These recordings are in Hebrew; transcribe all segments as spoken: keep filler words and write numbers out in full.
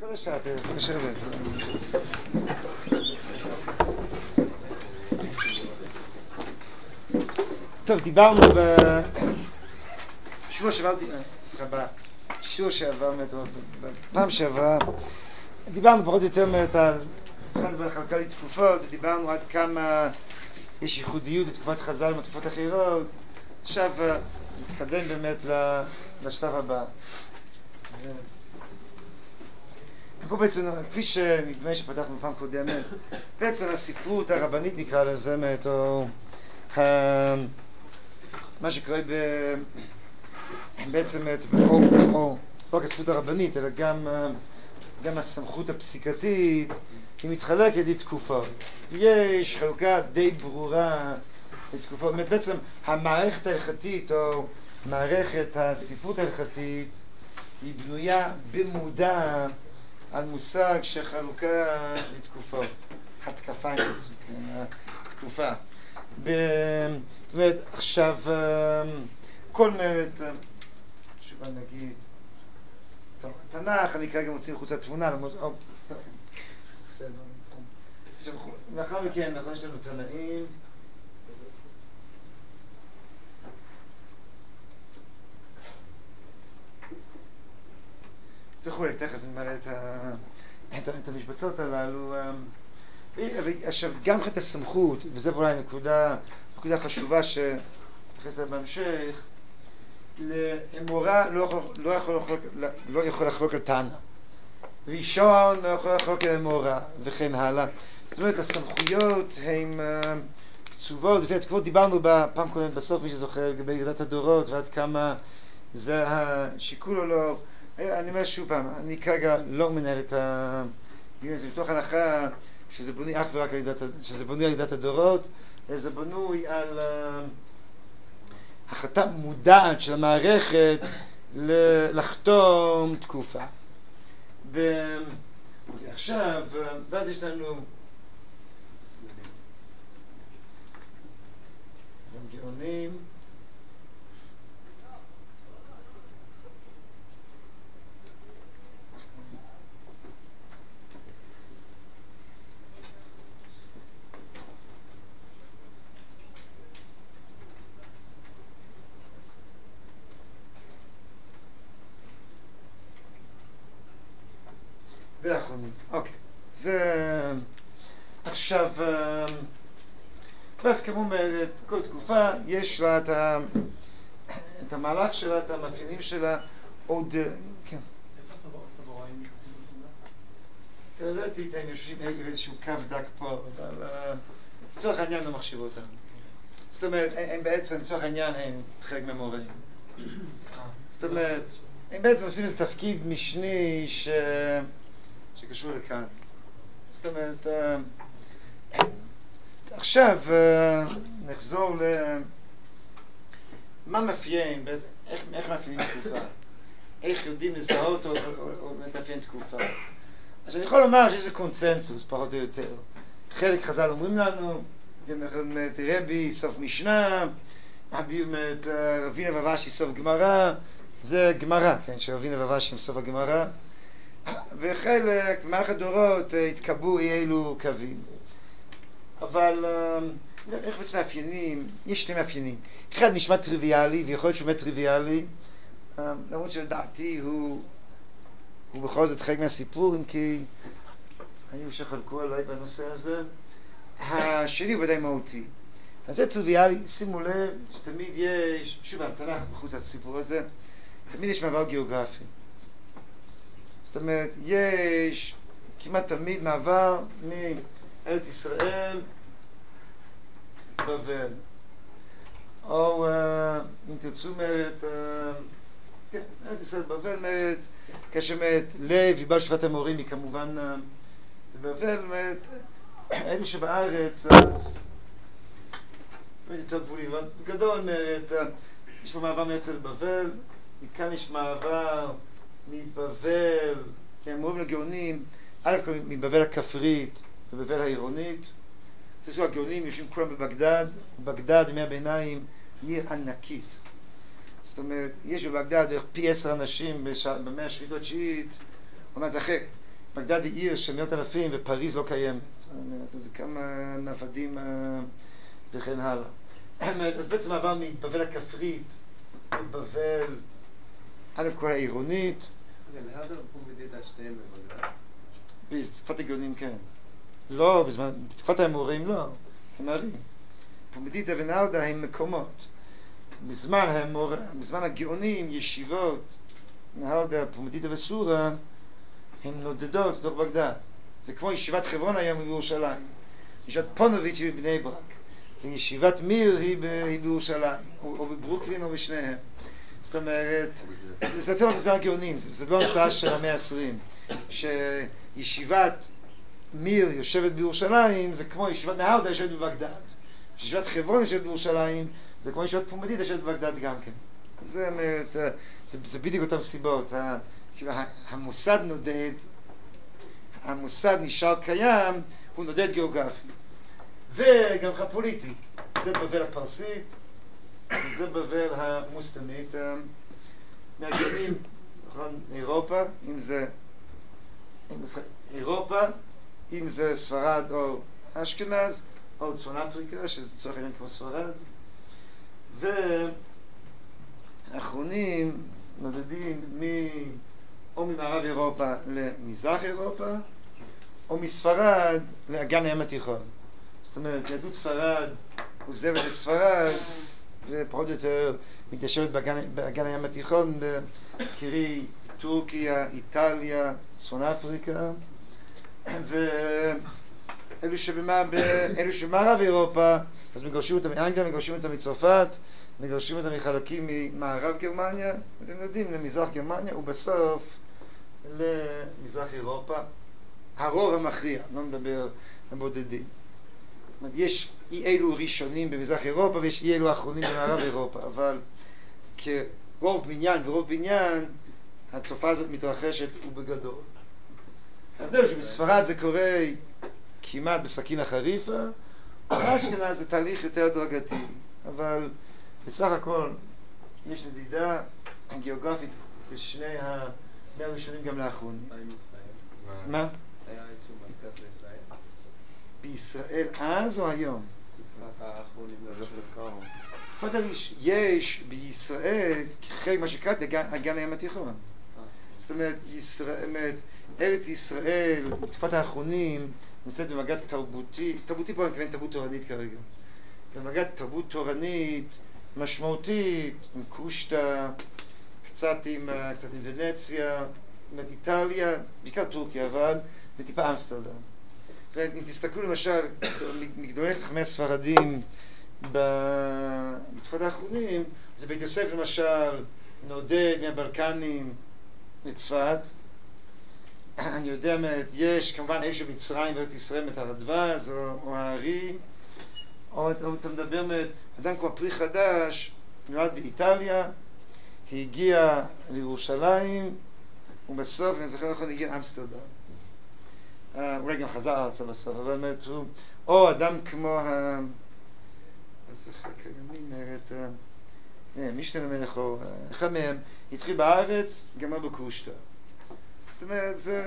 כל השעה, לשבת. טוב, דיברנו בשבוע שעבר, סליחה, בשיעור שעבר, בפעם שעברה, דיברנו פחות או יותר על התחלנו בחלוקה לתקופות, ודיברנו עד כמה יש ייחודיות בתקופת חז"ל ובתקופות אחרות. עכשיו נתקדם באמת לשלב הבא. פה בעצם, כפי שנדמה שפתחנו פעם קודמת, בעצם הספרות הרבנית נקרא לזה, או מה שקורה בעצם, או לא רק הספרות הרבנית, אלא גם גם הסמכות הפסיקתית, היא מתחלקת לתקופות. יש חלוקה די ברורה לתקופות. בעצם המערכת ההלכתית או מערכת הספרות ההלכתית היא בנויה במודע על מושג של חלוקה לתקופות. התקפה, תקופה. זאת אומרת, עכשיו, כל מעט, שוב נגיד, טוב, תנ"ך, אני כרגע מוציא מחוץ לתמונה, למרות, או, טוב, בסדר. עכשיו, לאחר מכן, נכון, יש לנו תנאים. וכולי, תכף נמלא את, את, את המשבצות הללו. עכשיו, גם את הסמכות, וזה אולי נקודה, נקודה חשובה שנתייחס לה בהמשך, לאמורה לא יכול, לא יכול, לא יכול לחלוק על טענה. ראשון לא יכול לחלוק על אמורה, וכן הלאה. זאת אומרת, הסמכויות הן קצובות, לפי התקופות דיברנו בפעם קודמת בסוף, מי שזוכר, לגבי ירידת הדורות, ועד כמה זה השיקול או לא. אני אומר שוב פעם, אני כרגע לא מנהל את ה... זה מתוך הנחה שזה בנוי אך ורק על ירידת, שזה בנוי על ירידת הדורות, זה בנוי על החלטה מודעת של המערכת לחתום תקופה. ועכשיו, ואז יש לנו גאונים, ואחרונים. אוקיי. זה... עכשיו... ואז כמו כל תקופה, יש לה את, ה... את המהלך שלה, את המאפיינים שלה, עוד... כן. איפה הסבוראים נכנסים לתמונה? תיאורטית, הם יושבים איזשהו קו דק פה, אבל... לצורך העניין לא מחשיב אותם. זאת אומרת, הם בעצם, לצורך העניין, הם חלק מהמוראים. זאת אומרת, הם בעצם עושים איזה תפקיד משני ש... שקשור לכאן. זאת אומרת, עכשיו נחזור ל... מה מאפיין, איך, איך מאפיינים תקופה? איך יודעים לזהות או, או, או, או מאפיין תקופה? אז אני יכול לומר שיש איזה קונצנזוס, פחות או יותר. חלק חז"ל אומרים לנו, את רבי, סוף משנה, את רבינה ובשי, סוף גמרא, זה גמרא, כן, שרבינה ובשי עם סוף הגמרא. וחלק, במהלך הדורות, התקבעו אי אלו קווים. אבל איך בעצם מאפיינים? יש שני מאפיינים. אחד נשמע טריוויאלי, ויכול להיות שהוא באמת טריוויאלי, למרות שלדעתי הוא, הוא בכל זאת חלק מהסיפור, אם כי היו שחלקו עליי בנושא הזה. השני הוא ודאי מהותי. אז זה טריוויאלי, שימו לב שתמיד יש, שוב, התנ"ך בחוץ לסיפור הזה, תמיד יש מעבר גיאוגרפי. זאת אומרת, יש כמעט תמיד מעבר מארץ ישראל בבל. או אם תרצו אומרת, כן, ארץ ישראל בבל אומרת, כאשר אומרת, לב, יבל שפת המורים היא כמובן בבל, אומרת, אלו שבארץ, אז יותר גבולים, אבל בגדול אומרת, יש פה מעבר מארץ ישראל בבל, מכאן יש מעבר מבבל, כן, אומרים לגאונים, א' כל מבבל הכפרית ובבל העירונית. תעשו, הגאונים יושבים כולם בבגדד, בגדד ימי הביניים עיר ענקית. זאת אומרת, יש בבגדד פי עשר אנשים במאה השביעית או התשיעית, אומרת זה אחרת. בגדד היא עיר של מאות אלפים ופריז לא קיימת. זה כמה נוודים וכן הלאה. אז בעצם עבר מבבל הכפרית לבבל, א' כל העירונית. להרדה ופומדיתא שתיהן בבגדד? בתקופת הגאונים כן. לא, בזמן, בתקופת האמוראים לא, הם ערים. פומדיתא ונהרדה הם מקומות. בזמן האמור, בזמן הגאונים, ישיבות, נהרדה, פומדיתא וסורה, הן נודדות בתוך בגדד. זה כמו ישיבת חברון היום בירושלים. ישיבת פונוביץ' היא בבני ברק. וישיבת מיר היא, ב, היא בירושלים, או, או בברוקלין או בשניהם. זאת אומרת, זה, זה יותר בזמן הגאונים, זה, זה לא המצאה של המאה העשרים. שישיבת מיר יושבת בירושלים, זה כמו ישיבת נהרדה יושבת בבגדד. ישיבת חברון יושבת בירושלים, זה כמו ישיבת פומדיתא יושבת בבגדד גם כן. זה, זה, זה, זה בדיוק אותם סיבות. המוסד נודד, המוסד נשאר קיים, הוא נודד גיאוגרפי. וגם לך פוליטית. זה בבל הפרסית, זה בבל המוסלמית. מהגאונים, נכון, אירופה, אם זה אירופה, אם זה ספרד או אשכנז, או צפון אפריקה, שזה צורך העניין כמו ספרד. והאחרונים נודדים מ... או ממערב אירופה למזרח אירופה, או מספרד לאגן הים התיכון. זאת אומרת, יהדות ספרד עוזבת את ספרד, ופחות או יותר מתיישבת באגן, באגן הים התיכון, בקרי טורקיה, איטליה, צפון אפריקה, ואלו שבמה, אלו שבמערב אירופה, אז מגרשים אותם מאנגליה, מגרשים אותם מצרפת, מגרשים אותם מחלקים ממערב גרמניה, אז הם יודעים למזרח גרמניה, ובסוף למזרח אירופה, הרוב המכריע, לא מדבר הבודדים. זאת אומרת, יש אי אלו ראשונים במזרח אירופה ויש אי אלו אחרונים במערב אירופה, אבל כרוב בניין ורוב בניין, התופעה הזאת מתרחשת ובגדול. ההבדל שבספרד זה קורה כמעט בסכין החריפה, באשכנז זה תהליך יותר הדרגתי, אבל בסך הכל יש נדידה גיאוגרפית בשני המאה הראשונים גם לאחרונים. מה? היה איזשהו מרכז לישראל? בישראל אז או היום? האחרונים לא יש בישראל חלק מה שקראתי אגן הים התיכון. זאת אומרת, ארץ ישראל בתקופת האחרונים נמצאת במגע תרבותי, תרבותי פה אני מתכוון תרבות תורנית כרגע, במגע תרבות תורנית משמעותית, עם קושטא, קצת עם, קצת עם ונציה, עם איטליה, בעיקר טורקיה, אבל וטיפה אמסטרדם. זאת אומרת, אם תסתכלו למשל מגדולי חכמי הספרדים בתקופת האחרונים, זה בית יוסף למשל נודד מהבלקנים לצפת. אני יודע, יש כמובן איש במצרים בארץ ישראל, את הרדווז או, או הארי, או אתה מדבר, אדם כמו פרי חדש, נולד באיטליה, הגיע לירושלים, ובסוף, אני זוכר נכון, הגיע לאמסטרדם. אולי גם חזר ארצה בסוף, אבל באמת הוא, או אדם כמו ה... אז איך הקיימים אומרת, משתן המלך, או אחד מהם, התחיל בארץ, גמר בקושטא. זאת אומרת, זה...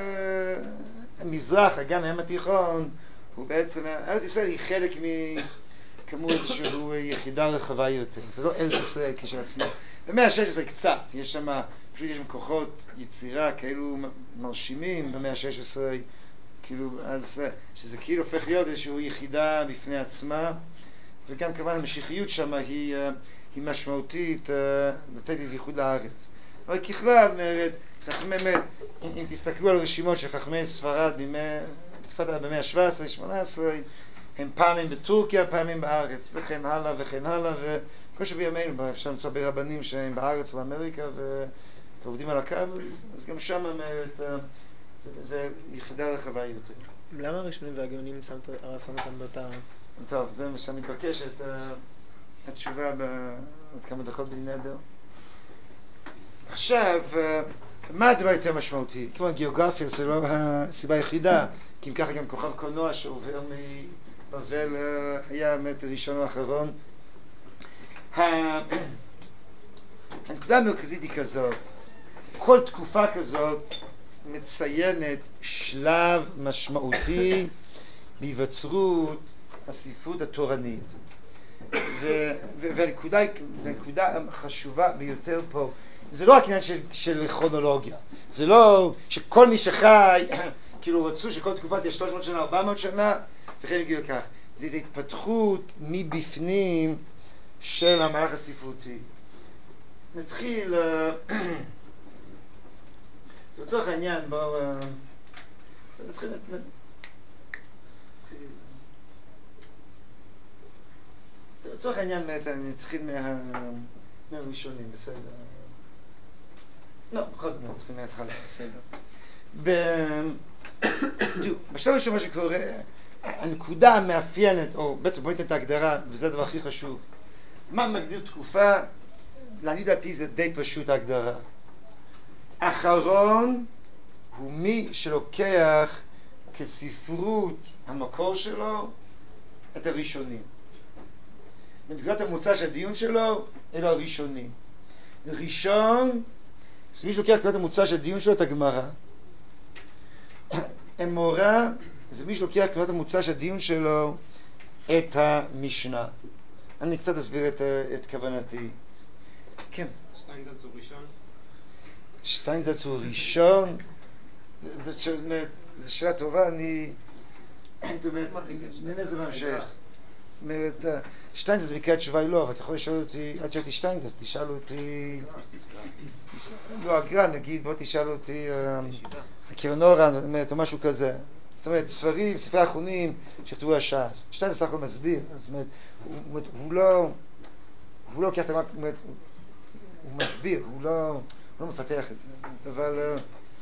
המזרח, אגן הים התיכון, הוא בעצם, ארץ ישראל היא חלק מ... כמו איזושהי יחידה רחבה יותר. זה לא ארץ ישראל כשלעצמו. במאה ה-שש עשרה קצת, יש שם, פשוט יש שם כוחות יצירה כאלו מרשימים במאה ה-שש עשרה, כאילו, אז שזה כאילו הופך להיות איזושהי יחידה בפני עצמה, וגם כמובן המשיחיות שם היא, היא משמעותית לתת איזה ייחוד לארץ. אבל ככלל, אומרת, חכמי באמת, אם, אם תסתכלו על רשימות של חכמי ספרד בתקופת במאה ה-שבע עשרה שמונה עשרה, הם פעמים בטורקיה, פעמים בארץ, וכן הלאה וכן הלאה, וכל שבימינו, אפשר למצוא ברבנים שהם בארץ ובאמריקה ועובדים על הקו, אז גם שם אומרת, זה, זה יחידה רחבה יותר. למה הראשונים והגאונים הרב שם אותם באותה... טוב, זה מה שמתבקש את התשובה בעוד כמה דקות בלי נדר. עכשיו, מה הדבר יותר משמעותי? כמובן גיאוגרפיה זה לא הסיבה היחידה, כי אם ככה גם כוכב קולנוע שעובר מבבל היה באמת ראשון או אחרון. הנקודה המרכזית היא כזאת, כל תקופה כזאת מציינת שלב משמעותי בהיווצרות הספרות התורנית. ו- ו- והנקודה, והנקודה החשובה ביותר פה, זה לא רק עניין של, של כרונולוגיה, זה לא שכל מי שחי, כאילו רצו שכל תקופה תהיה שלוש מאות שנה, ארבע מאות שנה, וכן הגיעו לכך. זה איזו התפתחות מבפנים של המהלך הספרותי. נתחיל, לצורך העניין, בואו נתחיל, לצורך העניין, נתחיל מהראשונים, בסדר? לא, בכל זאת נתחיל מההתחלה, בסדר. בשלב הראשון מה שקורה, הנקודה המאפיינת, או בעצם בואי ניתן את ההגדרה, וזה הדבר הכי חשוב, מה מגדיר תקופה? לעניות דעתי זה די פשוט ההגדרה. אחרון הוא מי שלוקח כספרות המקור שלו את הראשונים. בנקודת המוצא של הדיון שלו, אלו הראשונים. ראשון, זה מי שלוקח כנקודת המוצא של הדיון שלו את הגמרא. אמורה, זה מי שלוקח כנקודת המוצא של הדיון שלו את המשנה. אני קצת אסביר את, את כוונתי. כן. שטיינזלץ הוא ראשון? שטיינזלץ הוא ראשון? זו שאלה טובה, אני... נהנה זה בהמשך. שטיינזלץ בקריאת תשובה היא לא, אבל אתה יכול לשאול אותי, עד שאלתי שטיינזלץ, תשאל אותי... לא, אגרא, נגיד, בוא תשאל אותי... הקרנורה, או משהו כזה. זאת אומרת, ספרים, ספרי האחרונים שכתבו הש"ס. שטיינזלץ סך הכל מסביר, זאת אומרת, הוא לא... הוא לא לוקח את המק... הוא מסביר, הוא לא, הוא לא מפתח את זה, אבל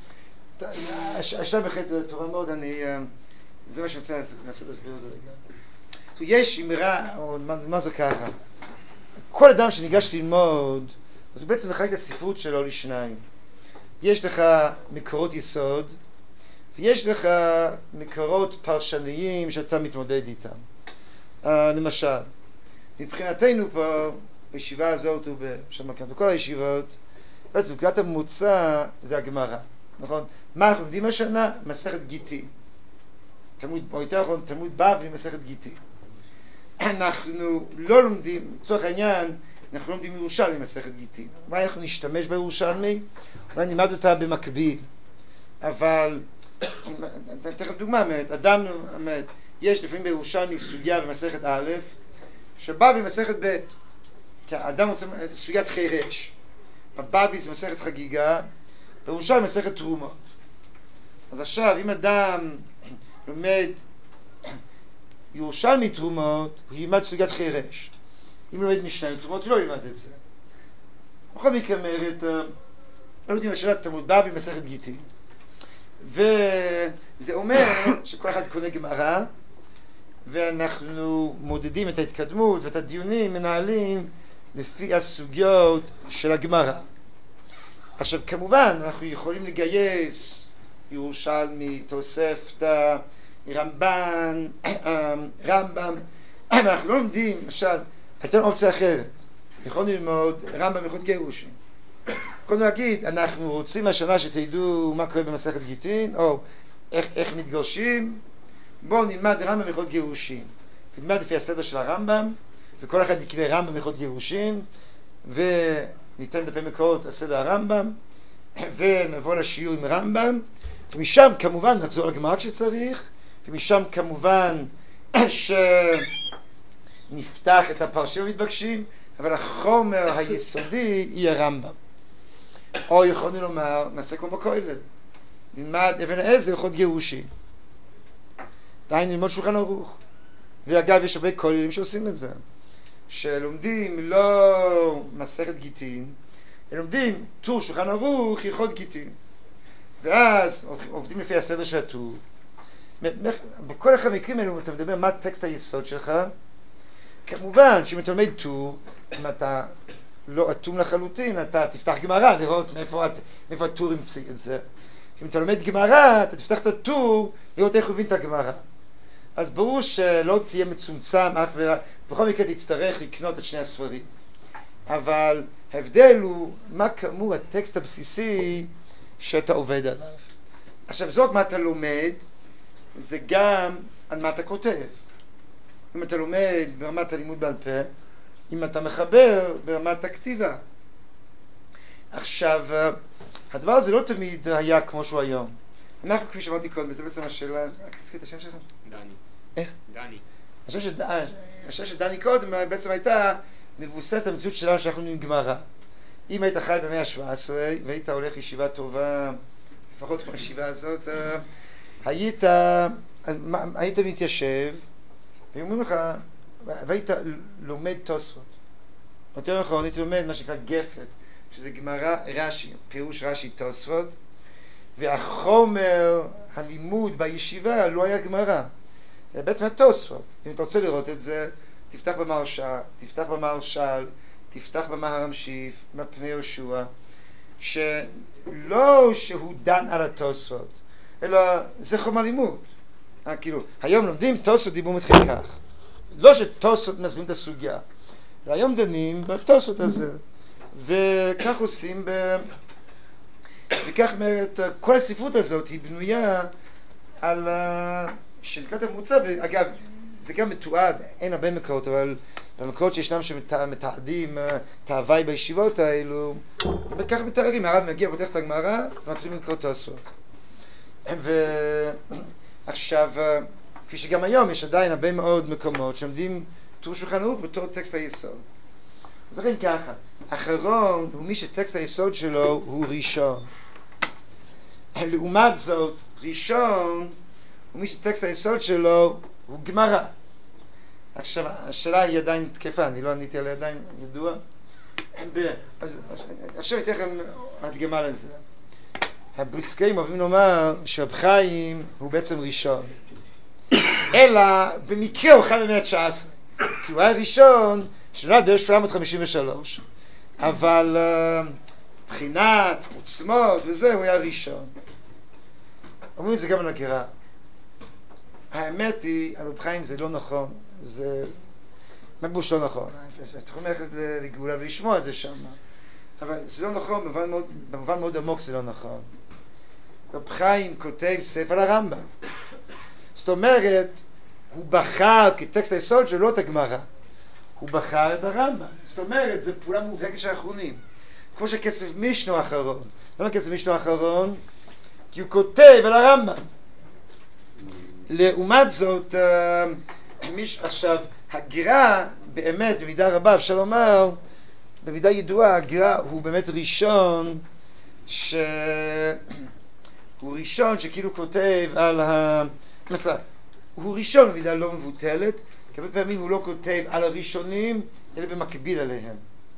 השאלה בהחלט טובה מאוד, אני, זה מה שאני רוצה לנסות להסביר אותו רגע. יש אמרה, או מה זה ככה, כל אדם שניגש ללמוד, הוא בעצם מחלק את הספרות שלו לשניים. יש לך מקורות יסוד, ויש לך מקורות פרשניים שאתה מתמודד איתם. למשל, מבחינתנו פה, בישיבה הזאת ובשמקם, בכל הישיבות, בעצם נקודת המוצא זה הגמרא, נכון? מה אנחנו לומדים השנה? מסכת גיטין. תלמוד, או יותר נכון, תלמוד בבלי, מסכת גיטין. אנחנו לא לומדים, לצורך העניין, אנחנו לומדים ירושלמי מסכת גיטין. אולי אנחנו נשתמש בירושלמי, אולי נלמד אותה במקביל. אבל, תכף דוגמה, אדם, יש לפעמים בירושלמי סוגיה במסכת א', שבא במסכת ב', כי האדם רוצה סוגיית חירש. בבבלי זה מסכת חגיגה, בירושלמי מסכת תרומות. אז עכשיו, אם אדם לומד ירושלמי תרומות, הוא ילמד סוגיית חירש. אם הוא לומד משנה תרומות, הוא לא ילמד את זה. בכל מקרה אומרת, לא יודעים השאלת תלמוד בבלי מסכת גיטין. וזה אומר שכל אחד קונה גמרא, ואנחנו מודדים את ההתקדמות ואת הדיונים, מנהלים לפי הסוגיות של הגמרא. עכשיו כמובן אנחנו יכולים לגייס ירושלמי, תוספתא, רמב"ן, רמב"ם, אבל אנחנו לא לומדים, למשל, הייתה לנו אופציה אחרת. יכולנו ללמוד רמב"ם הלכות גירושין. יכולנו להגיד, אנחנו רוצים השנה שתדעו מה קורה במסכת גיטין, או איך, איך מתגרשים, בואו נלמד רמב"ם הלכות גירושין. נלמד לפי הסדר של הרמב"ם, וכל אחד יקרא רמב"ם הלכות גירושין, וניתן דפי מקורות הסדר הרמב"ם, ונבוא לשיעור עם רמב"ם, ומשם כמובן נחזור לגמרא כשצריך, ומשם כמובן שנפתח את הפרשים המתבקשים, אבל החומר היסודי יהיה רמב"ם. או יכולנו לומר, נעשה כמו בכולל, נלמד אבן העזר הלכות גירושין. דהיינו ללמוד שולחן ערוך. ואגב, יש הרבה כוללים שעושים את זה. שלומדים לא מסכת גיטין, הם לומדים טור שולחן ערוך, הלכות גיטין. ואז עובדים לפי הסדר של הטור. בכל אחד המקרים האלו אתה מדבר מה טקסט היסוד שלך. כמובן שאם אתה לומד טור, אם אתה לא אטום לחלוטין, אתה תפתח גמרא לראות מאיפה, מאיפה הטור המציא את זה. אם אתה לומד גמרא, אתה תפתח את הטור לראות איך הוא הבין את הגמרא. אז ברור שלא תהיה מצומצם אך ורק, בכל מקרה תצטרך לקנות את שני הספרים. אבל ההבדל הוא מה כאמור הטקסט הבסיסי שאתה עובד עליו. עכשיו, זאת מה אתה לומד, זה גם על מה אתה כותב. אם אתה לומד ברמת הלימוד בעל פה, אם אתה מחבר ברמת הכתיבה. עכשיו, הדבר הזה לא תמיד היה כמו שהוא היום. אנחנו, כפי שאמרתי קודם, וזה בעצם השאלה, רק תזכיר את השם שלך? דני. איך? דני. השאלה של, השאלה של דני קודם בעצם הייתה מבוססת המציאות שלנו שאנחנו עם גמרא. אם היית חי במאה ה-שבע עשרה והיית הולך ישיבה טובה, לפחות כמו הישיבה הזאת, היית, היית מתיישב, ואומרים לך, והיית לומד תוספות. יותר נכון, הייתי לומד מה שנקרא גפת, שזה גמרא רש"י, פירוש רש"י תוספות, והחומר הלימוד בישיבה לא היה גמרא, זה בעצם התוספות. אם אתה רוצה לראות את זה, תפתח במהרש"א, תפתח במהרש"ל, תפתח במהר"ם שיף, מפני יהושע, שלא שהוא דן על התוספות, אלא זה חומר לימוד. אה, כאילו, היום לומדים תוספות דיבור מתחיל כך. לא שתוספות מסבירים את הסוגיה, והיום דנים בתוספות הזה, וכך עושים ב... וכך אומרת, כל הספרות הזאת היא בנויה על שלקת המוצא, ואגב, זה גם מתועד, אין הרבה מקורות, אבל במקורות שישנם שמתעדים את ההוואי בישיבות האלו, וכך מתארים, הרב מגיע, פותח את הגמרא, ומתחילים לקרוא תוספות. ועכשיו, כפי שגם היום יש עדיין הרבה מאוד מקומות שעומדים טור שולחן ערוך בתור טקסט היסוד. אז לכן ככה, אחרון הוא מי שטקסט היסוד שלו הוא ראשון. לעומת זאת, ראשון הוא מי שטקסט היסוד שלו הוא גמרא. עכשיו, השאלה היא עדיין תקפה, אני לא עניתי עליה עדיין, ידוע. אז עכשיו אתן לכם הדגמה לזה. הפוסקים אוהבים לומר שרב חיים הוא בעצם ראשון. אלא במקרה הוא חי במאה ה-תשע עשרה. כי הוא היה ראשון שנולד ב-אלף שבע מאות חמישים ושלוש. אבל מבחינת עוצמות וזה, הוא היה ראשון. אומרים את זה גם על הגרה. האמת היא, על רב חיים זה לא נכון. זה ממש לא נכון. אתם יכולים ללכת לגאולה ולשמוע את זה שם. אבל זה לא נכון, במובן מאוד, במובן מאוד עמוק זה לא נכון. רב חיים כותב ספר על הרמב"ם. זאת אומרת, הוא בחר כטקסט היסוד שלו את הגמרא. הוא בחר את הרמב"ם. זאת אומרת, זו פעולה מובהקת של האחרונים. כמו שכסף משנו האחרון. למה כסף משנו האחרון? כי הוא כותב על הרמב"ם. לעומת זאת, מיש, עכשיו, הגר"א באמת, במידה רבה, אפשר לומר, במידה ידועה, הגר"א הוא באמת ראשון, שהוא ראשון שכאילו כותב על ה... מסע, הוא ראשון במידה לא מבוטלת, כי הרבה פעמים הוא לא כותב על הראשונים, אלא במקביל עליהם.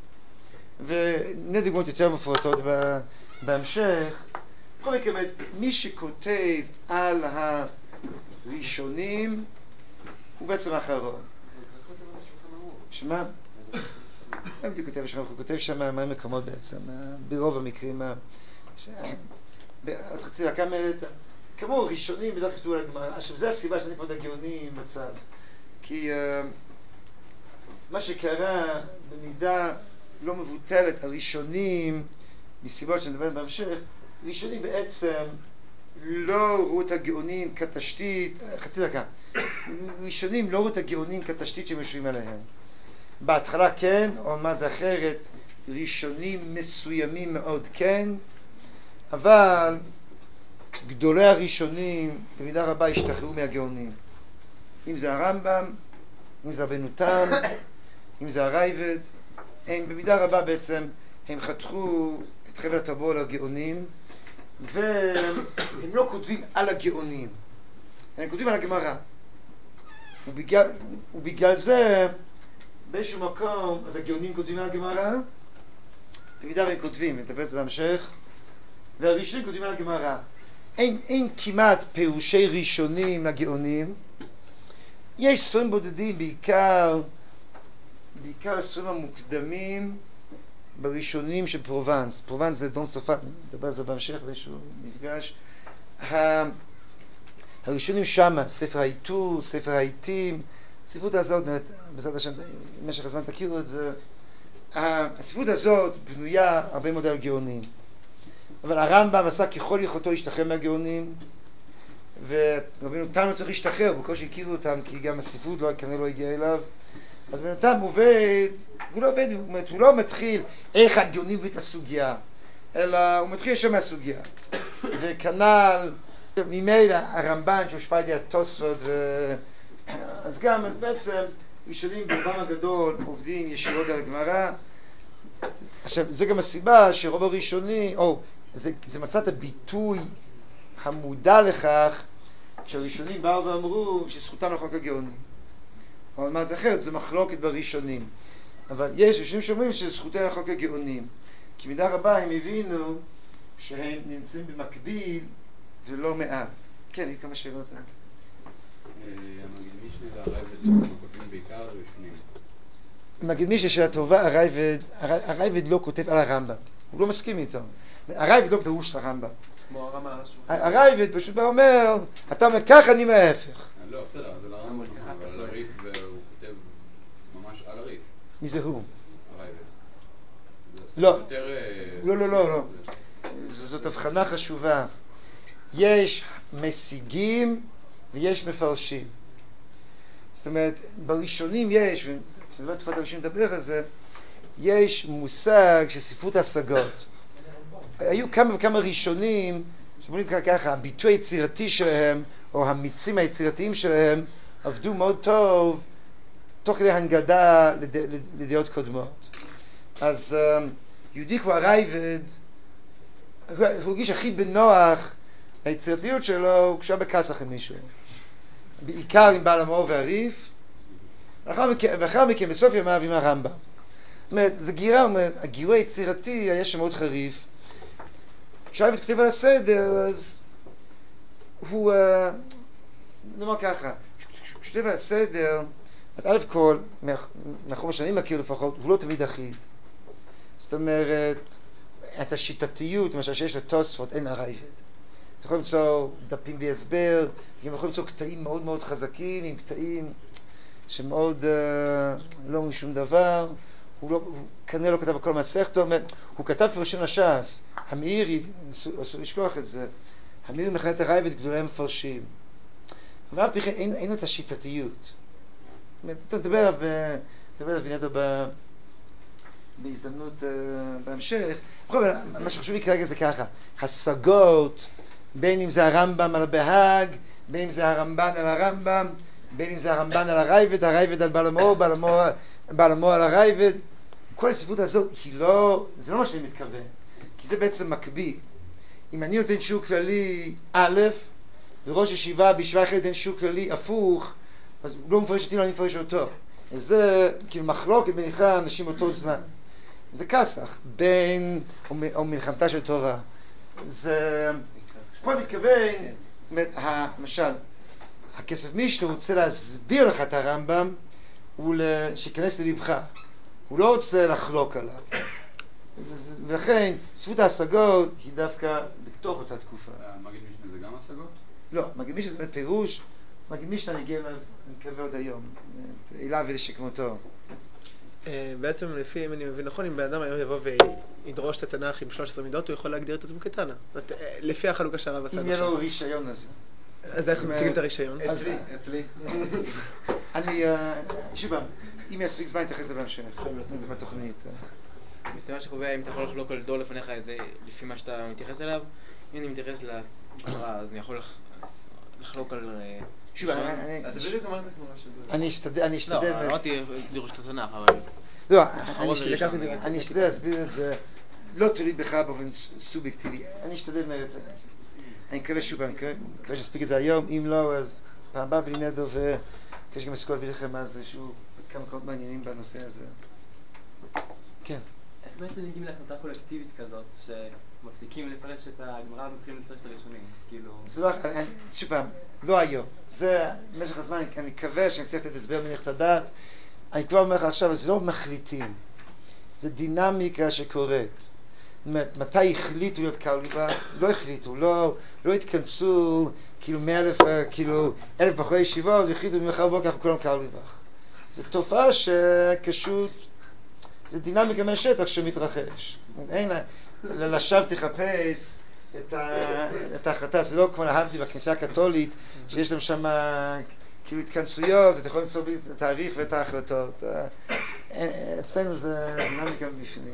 והנה דוגמאות יותר מפורטות בהמשך. בכל מקרה, מי שכותב על הראשונים הוא בעצם האחרון. שמה? לא בדיוק כותב שם, הוא כותב שם מה מקומות בעצם, ברוב המקרים. עוד חצי דקה מלאת. כמו ראשונים בדרך כתוב על הגמרא. עכשיו, זו הסיבה שאני פה את הגאונים בצד. כי uh, מה שקרה במידה לא מבוטלת, הראשונים, מסיבות שנדבר בהמשך, ראשונים בעצם לא ראו את הגאונים כתשתית, חצי דקה, ראשונים לא ראו את הגאונים כתשתית שהם יושבים עליהם. בהתחלה כן, או מה זה אחרת, ראשונים מסוימים מאוד כן, אבל גדולי הראשונים במידה רבה השתחררו מהגאונים. אם זה הרמב"ם, אם זה רבנו תם, אם זה הרייבד, הם במידה רבה בעצם, הם חתכו את חבל הטבור לגאונים, והם לא כותבים על הגאונים, הם כותבים על הגמרא. ובגלל, ובגלל זה, באיזשהו מקום, אז הגאונים כותבים על הגמרא, במידה והם כותבים, נדבר על זה בהמשך, והראשונים כותבים על הגמרא. אין, אין כמעט פירושי ראשונים לגאונים. יש ספרים בודדים, בעיקר, בעיקר הספרים המוקדמים בראשונים של פרובנס. פרובנס זה דרום צרפת, נדבר על זה בהמשך באיזשהו מפגש. הראשונים שמה, ספר העיטור, ספר העיתים, הספרות הזאת, בעזרת השם, במשך הזמן תכירו את זה, הספרות הזאת בנויה הרבה מאוד על גאונים. אבל הרמב"ם עשה ככל יכולתו להשתחרר מהגאונים, ורבינו תם צריך להשתחרר, בקושי הכירו אותם, כי גם הספרות לא, כנראה לא הגיעה אליו. אז בינתיים הוא עובד, הוא לא עובד, הוא לא מתחיל איך הגאונים מביא את הסוגיה, אלא הוא מתחיל שם מהסוגיה. וכנ"ל, ממילא הרמב"ן שהושפע על ידי התוספות, ו... אז גם, אז בעצם ראשונים ברובם הגדול עובדים ישירות על הגמרא. עכשיו, זה גם הסיבה שרוב הראשוני, או, זה, זה מצא את הביטוי המודע לכך שהראשונים באו ואמרו שזכותם לחוק הגאונים. אבל מה זה אחרת? זה מחלוקת בראשונים. אבל יש ראשונים שאומרים שזכותם לחוק הגאונים. כי מידה רבה הם הבינו שהם נמצאים במקביל ולא מעט. כן, כמה שאלות. המגיד משנה והרייבד כותבים בעיקר ראשונים. המגיד משנה שאלה טובה, הרייבד לא כותב על הרמב"ם. הוא לא מסכים איתו. הרייבד לא כתבו של הרמב"ם. כמו הרמב"ם על השולחן. הרייבד פשוט בא אומר, אתה אומר ככה, אני מההפך. לא, בסדר, זה לא הרמב"ם, אבל על הריף הוא כותב ממש על הריף. מי זה הוא? הרייבד. לא, לא, לא, לא, לא. זאת הבחנה חשובה. יש משיגים ויש מפרשים. זאת אומרת, בראשונים יש, כשנדבר תקופת הראשונים לדבר על זה, יש מושג של ספרות השגות. היו כמה וכמה ראשונים שאומרים ככה, הביטוי היצירתי שלהם, או המיצים היצירתיים שלהם, עבדו מאוד טוב, תוך כדי הנגדה לד... לדעות קודמות. אז יהודי כמו הרייבד, הוא הרגיש הכי בנוח, היצירתיות שלו, כשהוא היה בכסח עם מישהו. בעיקר עם בעל המאור והריף, ואחר מכן בסוף ימיו עם הרמב"ם. זאת אומרת, זה גירה, הגירוי היצירתי היה שם מאוד חריף. כשהרייבד כותב על הסדר, אז הוא, נאמר ככה, כשהוא כותב על הסדר, אז א' כל, מהחומר שאני מכיר לפחות, הוא לא תמיד אחיד. זאת אומרת, את השיטתיות, למשל שיש לתוספות, אין הרייבד. אתה יכול למצוא דפים בלי הסבר, גם יכול למצוא קטעים מאוד מאוד חזקים, עם קטעים שמאוד uh, לא אומרים שום דבר. הוא, לא, הוא כנראה לא כתב בכל מהסכתו, הוא כתב פירושים לש"ס. המאירי, אסור לשכוח את זה, המאירי מכנה את הרייבד גדולי המפרשים. אבל אף בכלל אין, אין את השיטתיות. אתה תדבר עליו, תדבר עליו בנייתו בהזדמנות uh, בהמשך. בכל זאת, מה שחשוב לי כרגע זה ככה, השגות, בין אם זה הרמב"ם על הבהאג, בין אם זה הרמב"ן על הרמב"ם, בין אם זה הרמב"ן על הרייבד, הרייבד על בעל המאור, בעל המאור, בעל המאור על הרייבד. כל הספרות הזאת היא לא, זה לא מה שאני מתכוון, כי זה בעצם מקביל. אם אני נותן שיעור כללי א', וראש ישיבה בישיבה אחרת נותן שיעור כללי הפוך, אז הוא לא מפרש אותי, לא אני מפרש אותו. זה כאילו מחלוקת בניחה אנשים אותו זמן. זה כסח, בין, או, או מלחמתה של תורה. זה, פה אני מתכוון, למשל, הכסף משנה רוצה להסביר לך את הרמב"ם, הוא שיכנס ללבך. הוא לא רוצה לחלוק עליו. ולכן, ספרות ההשגות היא דווקא בתוך אותה תקופה. מגיד משנה זה גם השגות? לא, מגיד משנה זה באמת פירוש. מגיד משנה אני אגיע אליו, אני מקווה עוד היום. אליו איזה שכמותו. בעצם לפי, אם אני מבין נכון, אם בן אדם היום יבוא וידרוש את התנ"ך עם שלוש עשרה מידות, הוא יכול להגדיר את עצמו כתנא. לפי החלוקה שהרב עשה. אם יהיה לו רישיון הזה. אז איך משיגים את הרישיון? אצלי, אצלי. אני, שוב פעם, אם יספיק זמן נתייחס לזה בהמשך. זה בתוכנית. זה מה שקובע אם אתה יכול לחלוק על דור לפניך את זה לפי מה שאתה מתייחס אליו. אם אני מתייחס לגמרא, אז אני יכול לחלוק על... שוב, אז זה בדיוק אמרת כמו משהו. אני אשתדל, אני אשתדל... לא, אמרתי לראש את התנ"ך, אבל... לא, אני אשתדל להסביר את זה, לא תוליד בך באופן סובייקטיבי. אני אשתדל, אני מקווה שוב, אני מקווה שאספיק את זה היום. אם לא, אז פעם הבאה בלי נדו, וכפי שגם אסכול להביא לכם אז איזשהו כמה קולות מעניינים בנושא הזה. כן. איך בעצם נגיעים להחלטה קולקטיבית כזאת, שמפסיקים לפרש את הגמרא ומתחילים לפרש את הראשונים? כאילו... זה לא, שוב פעם, לא היום. זה, במשך הזמן, אני מקווה שאני צריך לתת הסבר מניח את הדעת. אני כבר אומר לך עכשיו, זה לא מחליטים. זה דינמיקה שקורית. זאת אומרת, מתי החליטו להיות קרליבך? לא החליטו, לא, לא התכנסו, כאילו מאה אלף, כאילו, אלף בחורי ישיבות, והחליטו ממחר בבוקר כולם קרליבך. זו תופעה שקשות, זה דינמיקה מהשטח שמתרחש. אין לה, ללשווא תחפש את, ה, את ההחלטה. זה לא כמו להבדיל בכנסייה הקתולית, שיש להם שם כאילו התכנסויות, אתה יכול למצוא את התאריך ואת ההחלטות. אצלנו זה דינמיקה בפנים.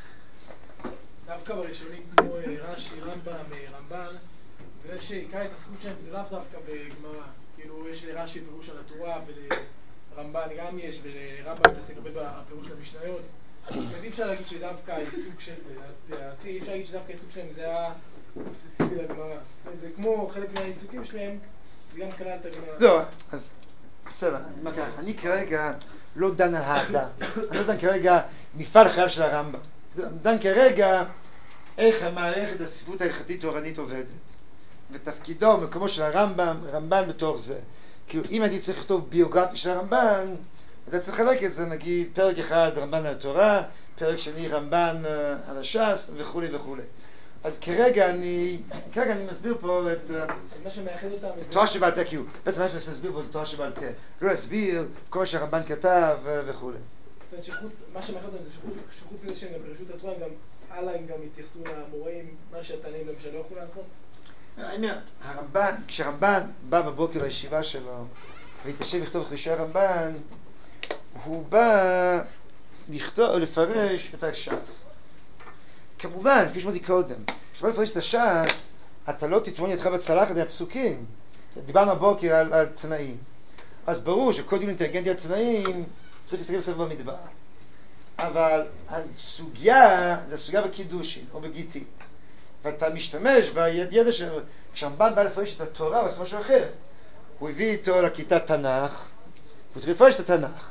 דווקא בראשונים כמו רש"י, רמב"ם, רמב"ן, זה שעיקר ההתעסקות שלהם זה לאו דווקא בגמרא. כאילו יש לרש"י פירוש על התורה ולרמב"ן גם יש, ולרמב"ם מתעסק הרבה בפירוש למשניות. אז אי אפשר להגיד שדווקא העיסוק של, לדעתי, אי אפשר להגיד שדווקא העיסוק שלהם זה היה אובססיבי לגמרא. זאת אומרת, זה כמו חלק מהעיסוקים שלהם, זה גם כלל את הגמרא. לא, אז בסדר, אני כרגע לא דן על האדם. אני לא דן כרגע מפעל חייו של הרמב"ם. אני דן כרגע איך המערכת הספרות ההלכתית תורנית עובדת. ותפקידו, מקומו של הרמב"ם, רמב"ן בתוך זה. כאילו, אם הייתי צריך לכתוב ביוגרפיה של הרמב"ן, אז אני צריך לחלק את זה, נגיד, פרק אחד רמב"ן על התורה, פרק שני רמב"ן על הש"ס וכולי וכולי. אז כרגע אני, כרגע אני מסביר פה את מה שמאחד אותם זה... תורה שבעל פה, כאילו, בעצם מה שאני מסביר פה זה תורה שבעל פה. לא להסביר כל מה שהרמב"ן כתב וכולי. זאת אומרת שחוץ, מה שמאחד אותם זה שחוץ לזה שהם גם ברשות התורה, גם הלאה הם גם התייחסו למוראים, מה שהתנאים למשל לא יכולו לעשות? אני אומר, הרמב"ן, כשהרמב"ן בא בבוקר לישיבה שלו והתיישב לכתוב את חישי הרמב"ן, הוא בא לכתוב, לפרש את הש"ס. כמובן, כפי שאמרתי קודם, כשאתה בא לפרש את הש"ס, אתה לא תטמון ידך בצלחת מהפסוקים. דיברנו הבוקר על, על תנאים. אז ברור שכל דיון אינטליגנטי על תנאים צריך להסתכל בספר במדבר. אבל הסוגיה, זה הסוגיה בקידושין או בגיטין. ואתה משתמש בידע שלו. כשהרמב"ן בא לפרש את התורה, הוא עושה משהו אחר. הוא הביא איתו לכיתת תנ"ך, והוא צריך לפרש את התנ"ך.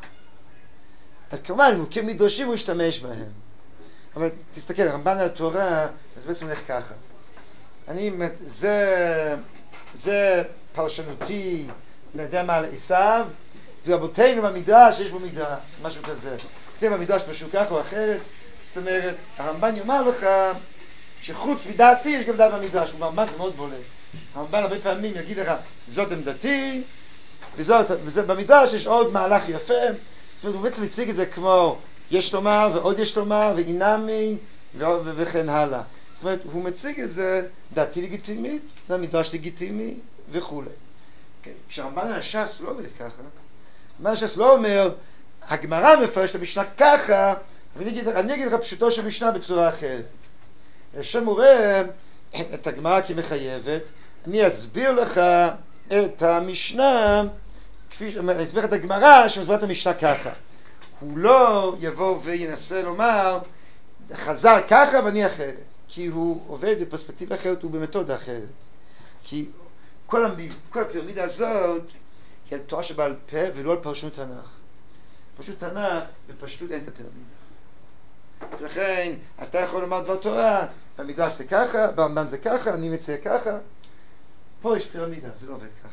אז כמובן, הוא כמדרשים הוא ישתמש בהם. אבל תסתכל, הרמב"ן על התורה, אז בעצם הולך ככה. אני, זה, זה פרשנותי, אני יודע מה על עשיו, ורבותינו במדרש, יש בו מדרש, משהו כזה. כתב במדרש משהו ככה או אחרת, זאת אומרת, הרמב"ן יאמר לך, שחוץ מדעתי יש גם דעת במדרש, הוא ממש מאוד בולט. הרמב"ן הרבה פעמים יגיד לך, זאת עמדתי, וזאת, וזה, במדרש יש עוד מהלך יפה. זאת אומרת, הוא בעצם מציג את זה כמו יש לומר ועוד יש לומר ואינמי וכן הלאה. זאת אומרת, הוא מציג את זה דעתי לגיטימית, המדרש לגיטימי וכו'. כשהרמב"ן על הש"ס הוא לא עובד ככה. הרמב"ן על הש"ס לא אומר, הגמרא מפרש את המשנה ככה, ואני אגיד, אני אגיד לך פשוטו של משנה בצורה אחרת. השם מורה את הגמרא כמחייבת, אני אסביר לך את המשנה, כפי, אני אסביר את הגמרא שמסביר את המשנה ככה. הוא לא יבוא וינסה לומר, חז"ל ככה ואני אחרת, כי הוא עובד בפרספקטיבה אחרת ובמתודה אחרת. כי כל, המב... כל הפירמידה הזאת היא על תורה שבעל פה ולא על פרשנות תנ"ך. פרשנות תנ"ך בפשטות אין את הפירמידה. ולכן אתה יכול לומר דבר תורה, במדרש זה ככה, ברמב"ן זה ככה, אני מציע ככה. פה יש פירמידה, זה לא עובד ככה.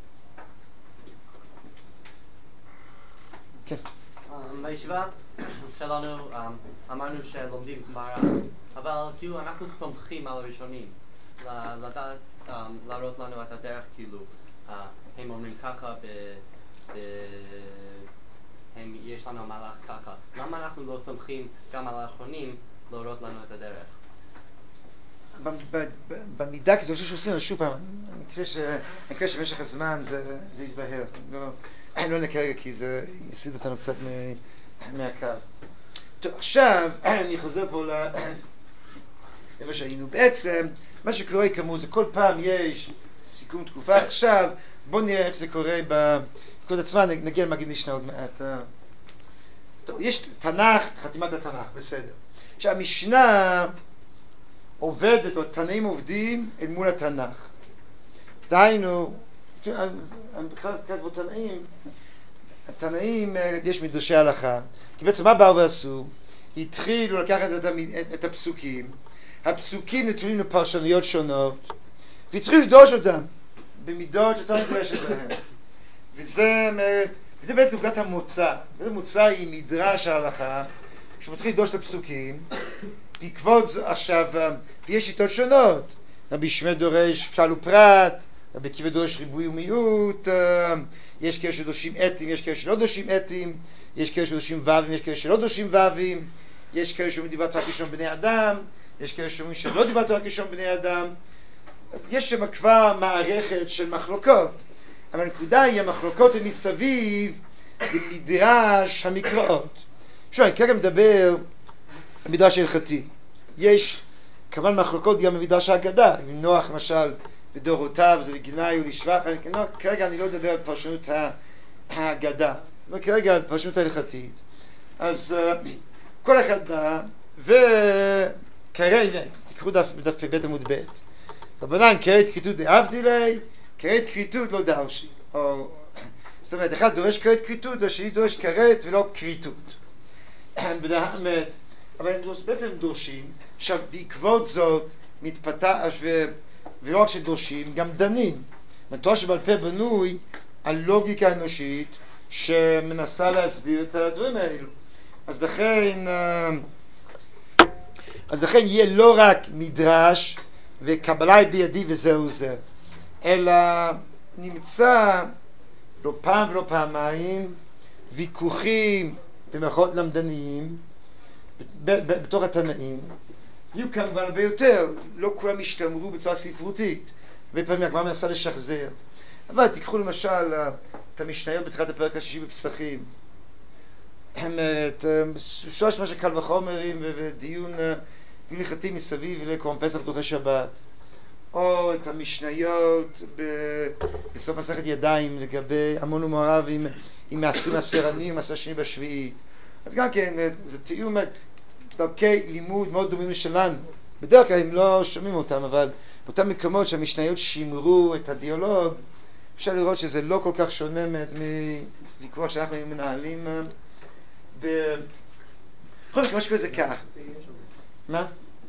כן. בישיבה שלנו אמרנו שלומדים גמרא, אבל כאילו אנחנו סומכים על הראשונים, לדעת, להראות לנו את הדרך, כאילו הם אומרים ככה, יש לנו מהלך ככה. למה אנחנו לא סומכים גם על האחרונים להראות לנו את הדרך? במידה, כי זה חושב שעושים, שוב פעם, אני חושב שבמשך הזמן זה יתבהר. אני לא נקרא רגע כי זה יסיד אותנו קצת מהקו. טוב, עכשיו אני חוזר פה למה שהיינו. בעצם, מה שקורה כאמור זה כל פעם יש סיכום תקופה. עכשיו בואו נראה איך זה קורה בקוד עצמה, נגיע למגיד משנה עוד מעט. טוב, יש תנ"ך, חתימת התנ"ך, בסדר. עכשיו, המשנה עובדת, או תנאים עובדים אל מול התנ"ך. דהיינו, בכלל כתבו תנאים, התנאים יש מדרשי הלכה, כי בעצם מה באו ועשו? התחילו לקחת את, המ... את הפסוקים, הפסוקים נתונים לפרשנויות שונות, והתחילו לדרוש אותם במידות שאתה נדרשת בהם. וזה אומרת, וזה בעצם נקודת המוצא. נקודת המוצא היא מדרש ההלכה, שמתחיל לדרוש את הפסוקים, בעקבות עכשיו, ויש שיטות שונות. רבי ישמעאל דורש כלל ופרט, רבי עקיבא דורש ריבוי ומיעוט, יש כאלה שדורשים עתים, יש כאלה שלא דורשים עתים, יש כאלה שדורשים ו"ים, יש כאלה שלא דורשים ו"ים, יש כאלה שאומרים דיבת רק ראשון בני אדם, יש כאלה שאומרים שלא דיבר תורה כלשון בני אדם. אז יש שם כבר מערכת של מחלוקות, אבל הנקודה היא המחלוקות הן מסביב למדרש המקראות. עכשיו אני כרגע מדבר על מדרש הלכתי. יש כמובן מחלוקות גם במדרש ההגדה, עם נוח למשל בדורותיו זה לגנאי ולשבח. כרגע אני לא מדבר על פרשנות ההגדה, אבל כרגע על פרשנות ההלכתית. אז כל אחד בא וכרגע, תקחו דף בדף פ"ב עמוד ב', רבנן כרת כריתות דאבדילי, כרת כריתות לא דרשי. או זאת אומרת, אחד דורש כרת כריתות והשני דורש כרת ולא כריתות. אבל הם בעצם דורשים. עכשיו בעקבות זאת מתפתח ו... ולא רק שדורשים, גם דנים. התורה שבעל פה בנוי על לוגיקה אנושית שמנסה להסביר את הדברים האלו. אז לכן אז לכן יהיה לא רק מדרש וקבלה היא בידי וזהו זה, אלא נמצא לא פעם ולא פעמיים ויכוחים במערכות למדניים בתוך התנאים. יהיו כמובן הרבה יותר, לא כולם השתמרו בצורה ספרותית, הרבה פעמים הגמרא מנסה לשחזר. אבל תיקחו למשל את המשניות בתחילת הפרק השישי בפסחים, את שורש מה שקל וחומרים ודיון הלכתי מסביב לקורבן פסח בתוך שבת, או את המשניות בסוף מסכת ידיים לגבי עמון ומואב עם, עם מעשים עשרנים, מעשר שני בשביעית. אז גם כן זה תיאום דרכי לימוד מאוד דומים לשלנו. בדרך כלל הם לא שומעים אותם, אבל באותם מקומות שהמשניות שימרו את הדיאלוג, אפשר לראות שזה לא כל כך שונה מוויכוח שאנחנו מנהלים ב... בכל מקרה משהו כזה כך. מה?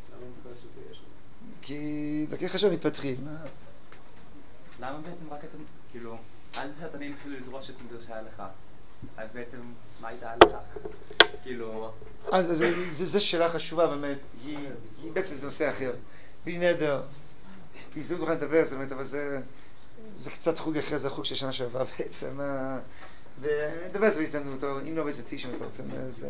כי דרכי חשוב מתפתחים. למה בעצם רק אתם, כאילו, עד שהתנים התחילו לדרוש את מדרשי ההלכה, אז בעצם מה הייתה ההלכה? כאילו... אז זו שאלה חשובה באמת, היא בעצם זה נושא אחר. בלי נדר, בהזדמנות נוכל לדבר, זאת אומרת, אבל זה קצת חוג אחר, זה החוג של שנה שעברה בעצם, ונדבר על זה בהזדמנות, או אם לא באיזה טישם אתה רוצה.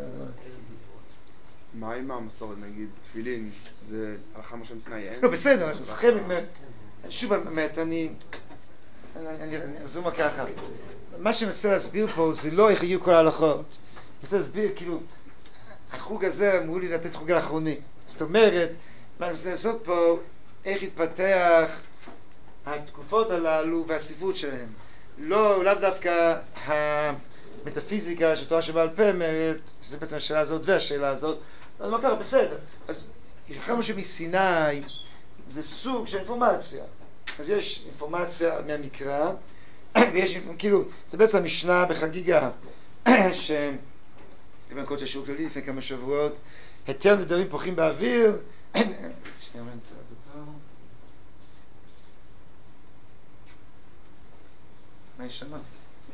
מה עם המסורת, נגיד, תפילין, זה הלכה משה מסיני, אין? לא, בסדר, אז חלק, שוב, באמת, אני אזום ככה. מה שמנסה להסביר פה זה לא איך יהיו כל ההלכות. מנסה להסביר, כאילו, החוג הזה אמרו לי לתת חוג האחרוני. זאת אומרת, מה אני מנסה לעשות פה, איך התפתח התקופות הללו והספרות שלהם. לא, לאו דווקא המטאפיזיקה של תורה שבעל פה אומרת, שזה בעצם השאלה הזאת והשאלה הזאת. אז מה קרה? בסדר. אז הלכה משה מסיני זה סוג של אינפורמציה. אז יש אינפורמציה מהמקרא, ויש, כאילו, זה בעצם המשנה בחגיגה, ש... כיוון קודש השיעור כללי לפני כמה שבועות, היתר נדרים פורחים באוויר, שנייה מה נמצא את זה פה? מה יש שמה?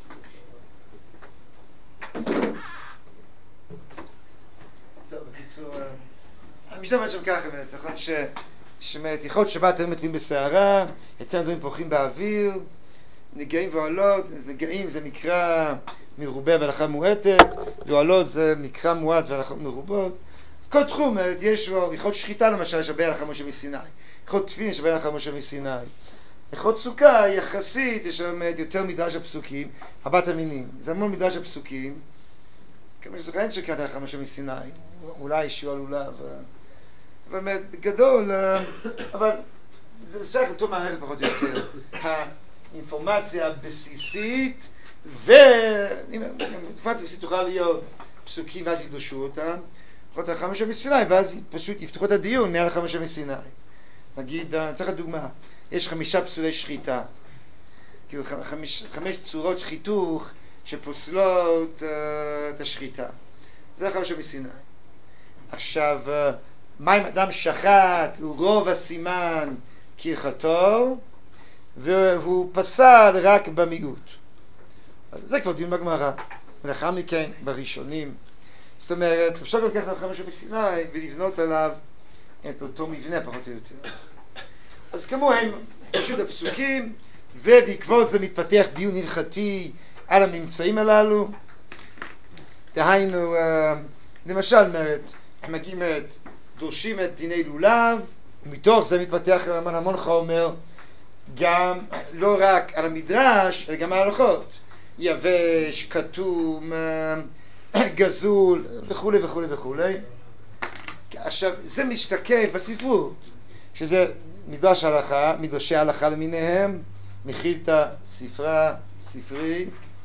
טוב, בקיצור, המשנה אומרת שם ככה, נכון ש... שמעת, יכול להיות שבת הם מטביעים בסערה, היתר נדרים פורחים באוויר, נגעים ועולות, אז נגעים זה מקרא מרובה והלכה מועטת, ועולות זה מקרא מועט והלכה מרובות. כל תחום, יש לו, יכול שחיטה למשל, יש הרבה הלכה משה מסיני. יכול תפילין, יש הרבה הלכה משה מסיני. יכול סוכה, יחסית, יש שם יותר מדרש הפסוקים, ארבעת המינים. זה המון מדרש הפסוקים. כמה שזוכר, אין שקראת הלכה משה מסיני. אולי שיעור עלולה, אבל... אבל בגדול, אבל זה שייך לתור מערכת פחות או יותר. האינפורמציה הבסיסית, ואינפורמציה בסיסית תוכל להיות פסוקים ואז יקדושו אותם, לפחות הלכה משה מסיני, ואז פשוט יפתחו את הדיון מעל הלכה משה מסיני. נגיד, אתן לך דוגמה, יש חמישה פסולי שחיטה, כאילו חמש, חמש צורות שחיתוך שפוסלות uh, את השחיטה. זה הלכה משה מסיני. עכשיו, uh, מה אם אדם שחט, הוא רוב הסימן כהלכתו, והוא פסל רק במיעוט. אז זה כבר דיון בגמרא. ולאחר מכן, בראשונים. זאת אומרת, אפשר לקחת הלכה משה מסיני ולבנות עליו את אותו מבנה פחות או יותר. אז כמוהם, פשוט הפסוקים, ובעקבות זה מתפתח דיון הלכתי על הממצאים הללו. דהיינו, למשל, מגיעים את דורשים את דיני לולב, ומתוך זה מתפתח המון המון חומר, גם לא רק על המדרש, אלא גם על ההלכות. יבש, כתום, גזול, וכולי וכולי וכולי. עכשיו, זה משתקף בספרות, שזה מדרש הלכה, מדרשי הלכה למיניהם, מחילתא, ספרה, ספרי,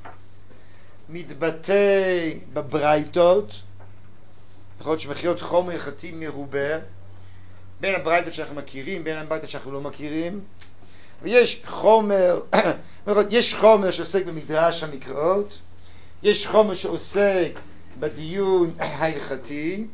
מתבטא בברייתות, יכול להיות שמכילות חומר הלכתי מרובה, בין הברייתות שאנחנו מכירים, בין הברייתות שאנחנו לא מכירים, ויש חומר, יש חומר שעוסק במדרש המקראות, יש חומר שעוסק בדיון ההלכתי,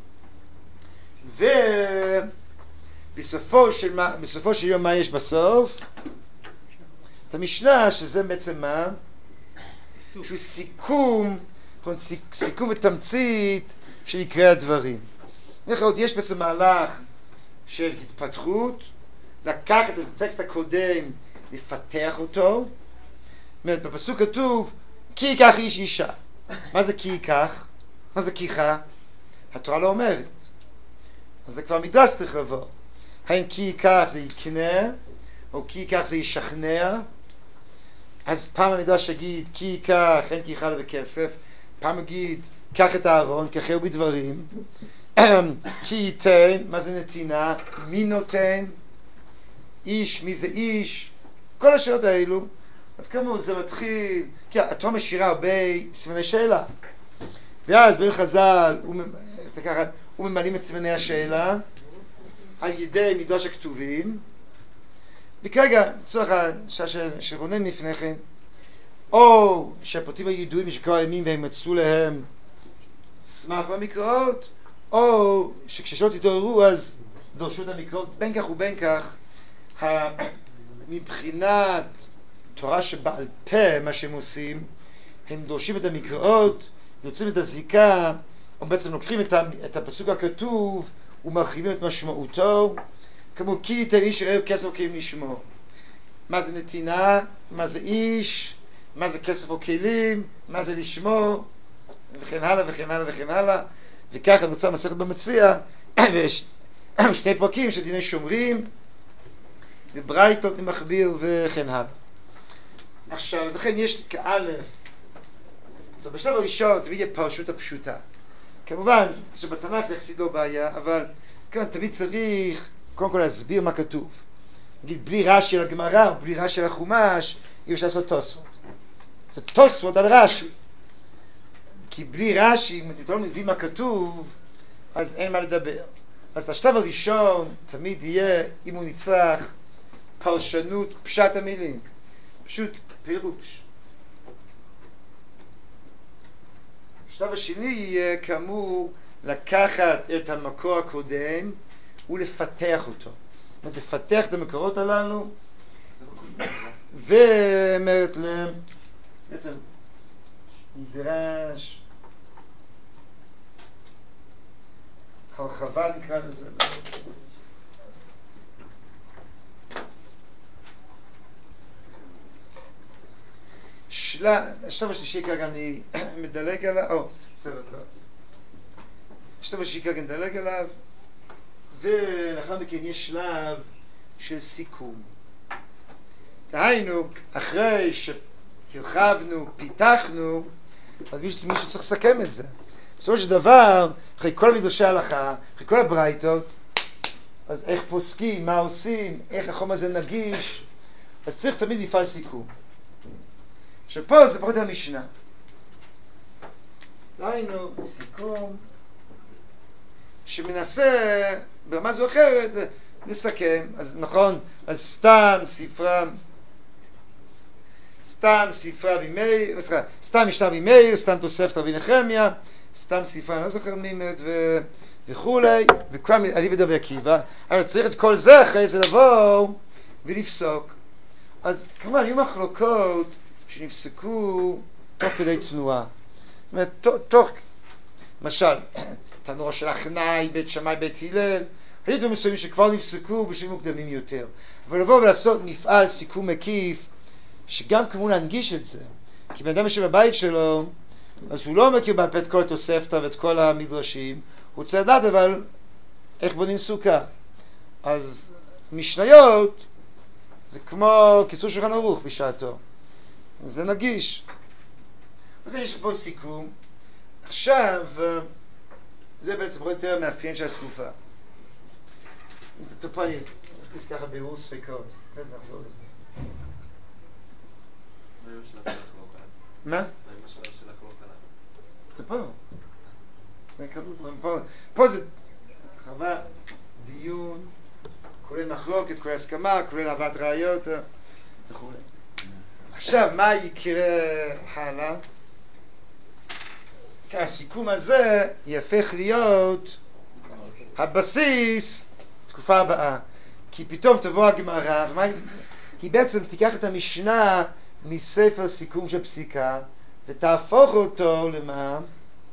ובסופו של, בסופו של יום מה יש בסוף? את המשנה, שזה בעצם מה? שהוא סיכום, סיכום ותמצית של עיקרי הדברים. יש בעצם מהלך של התפתחות, לקחת את הטקסט הקודם, לפתח אותו. זאת אומרת, בפסוק כתוב, כי ייקח איש אישה. מה זה כי ייקח? מה זה כיחה? התורה לא אומרת. אז זה כבר מדרש צריך לבוא. האם כי ייקח זה יקנה, או כי ייקח זה ישכנע? אז פעם המדרש יגיד, כי ייקח, אין כיחה בכסף. פעם יגיד, קח את הארון, כחהו בדברים. כי ייתן, מה זה נתינה? מי נותן? איש, מי זה איש? כל השאלות האלו. אז כמו זה מתחיל, כי התורה משאירה הרבה סימני שאלה. ואז בין חז"ל, הוא ממלאים את סימני השאלה על ידי מדרש הכתובים. וכרגע, לצורך השעה של רונן לפני כן, או שהפרטים הידועים משכבר הימים והם מצאו להם סמך במקראות, או שכששאלות התעוררו אז דורשו את המקראות. בין כך ובין כך, מבחינת תורה שבעל פה, מה שהם עושים, הם דורשים את המקראות, יוצאים את הזיקה, או בעצם לוקחים את, את הפסוק הכתוב ומרחיבים את משמעותו, כמו כי ייתן איש רעהו כסף או כלים לשמור. מה זה נתינה? מה זה איש? מה זה כסף או כלים? מה זה לשמור? וכן הלאה וכן הלאה וכן הלאה. וככה נוצר מסכת במציע, ויש שני פרקים של דיני שומרים, וברייתות למכביר וכן הלאה. עכשיו, אז לכן יש כאלף, טוב, בשלב הראשון תמיד יהיה פרשות הפשוטה. כמובן שבתנ"ך זה יחסית לא בעיה, אבל כאן תמיד צריך קודם כל להסביר מה כתוב. נגיד, בלי רש"י על הגמרא או בלי רש"י על החומש, אי אפשר לעשות תוספות. זה תוספות על רש"י. כי בלי רש"י, אם אתם לא מבינים מה כתוב, אז אין מה לדבר. אז השלב הראשון תמיד יהיה, אם הוא נצרך, פרשנות פשט המילים. פשוט פירוש. השלב השני יהיה כאמור לקחת את המקור הקודם ולפתח אותו. לפתח את המקורות הללו ואומרת להם בעצם נדרש הרחבה נקרא לזה. השלב השלישי כרגע אני מדלג עליו, או, בסדר, לא. השלב השלישי כרגע נדלג עליו, ולאחר מכן יש שלב של סיכום. דהיינו, אחרי שהרחבנו, פיתחנו, אז מישהו, מישהו צריך לסכם את זה. בסופו של דבר, אחרי כל מדרשי ההלכה, אחרי כל הברייתות, אז איך פוסקים, מה עושים, איך החומר הזה נגיש, אז צריך תמיד מפעל סיכום. שפה זה פחות המשנה. דהיינו, סיכום, שמנסה ברמה זו אחרת לסכם. אז נכון, אז סתם ספרה, סתם ספרה במאיר, סתם משנה במאיר, סתם תוספת רבי נחמיה, סתם ספרה, אני לא זוכר מימרת ו... וכולי, וכולם עלי בדרבי עקיבא. אבל צריך את כל זה אחרי זה לבוא ולפסוק. אז כמובן, היו מחלוקות שנפסקו תוך כדי תנועה. זאת אומרת, תוך, למשל, תנועה של הכנאי, בית שמאי, בית הלל, היו דברים מסוימים שכבר נפסקו בשביל מוקדמים יותר. אבל לבוא ולעשות מפעל סיכום מקיף, שגם כמו להנגיש את זה. כי בן אדם יושב בבית שלו, אז הוא לא מכיר בעל פה את כל התוספתא ואת כל המדרשים, הוא רוצה לדעת אבל איך בונים סוכה? אז משניות זה כמו קיצור שולחן ערוך בשעתו. זה נגיש. אז יש פה סיכום. עכשיו, זה בעצם רואה יותר מאפיין של התקופה. פה אני אכניס ככה בירור ספקות. אז נחזור לזה. מה? זה פה. פה, פה זה חווה, דיון, כולל מחלוקת, כולל הסכמה, כולל הבאת ראיות וכו'. עכשיו, מה יקרה הלאה? הסיכום הזה יהפך להיות הבסיס תקופה הבאה. כי פתאום תבוא הגמרא, היא בעצם תיקח את המשנה מספר סיכום של פסיקה ותהפוך אותו למה?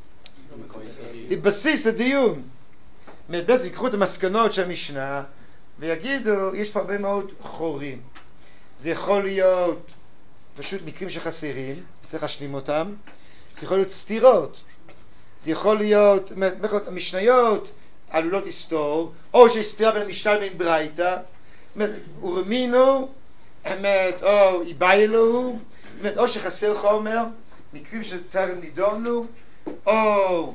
לבסיס לדיון. בעצם יקחו את המסקנות של המשנה ויגידו, יש פה הרבה מאוד חורים. זה יכול להיות פשוט מקרים שחסרים, צריך להשלים אותם. זה יכול להיות סתירות. זה יכול להיות, המשניות עלולות לסתור, או שיש סתירה בין המשנה לבין ברייתא, ורמינו, או איבאילו, או שחסר חומר, מקרים שטרם נידונו, או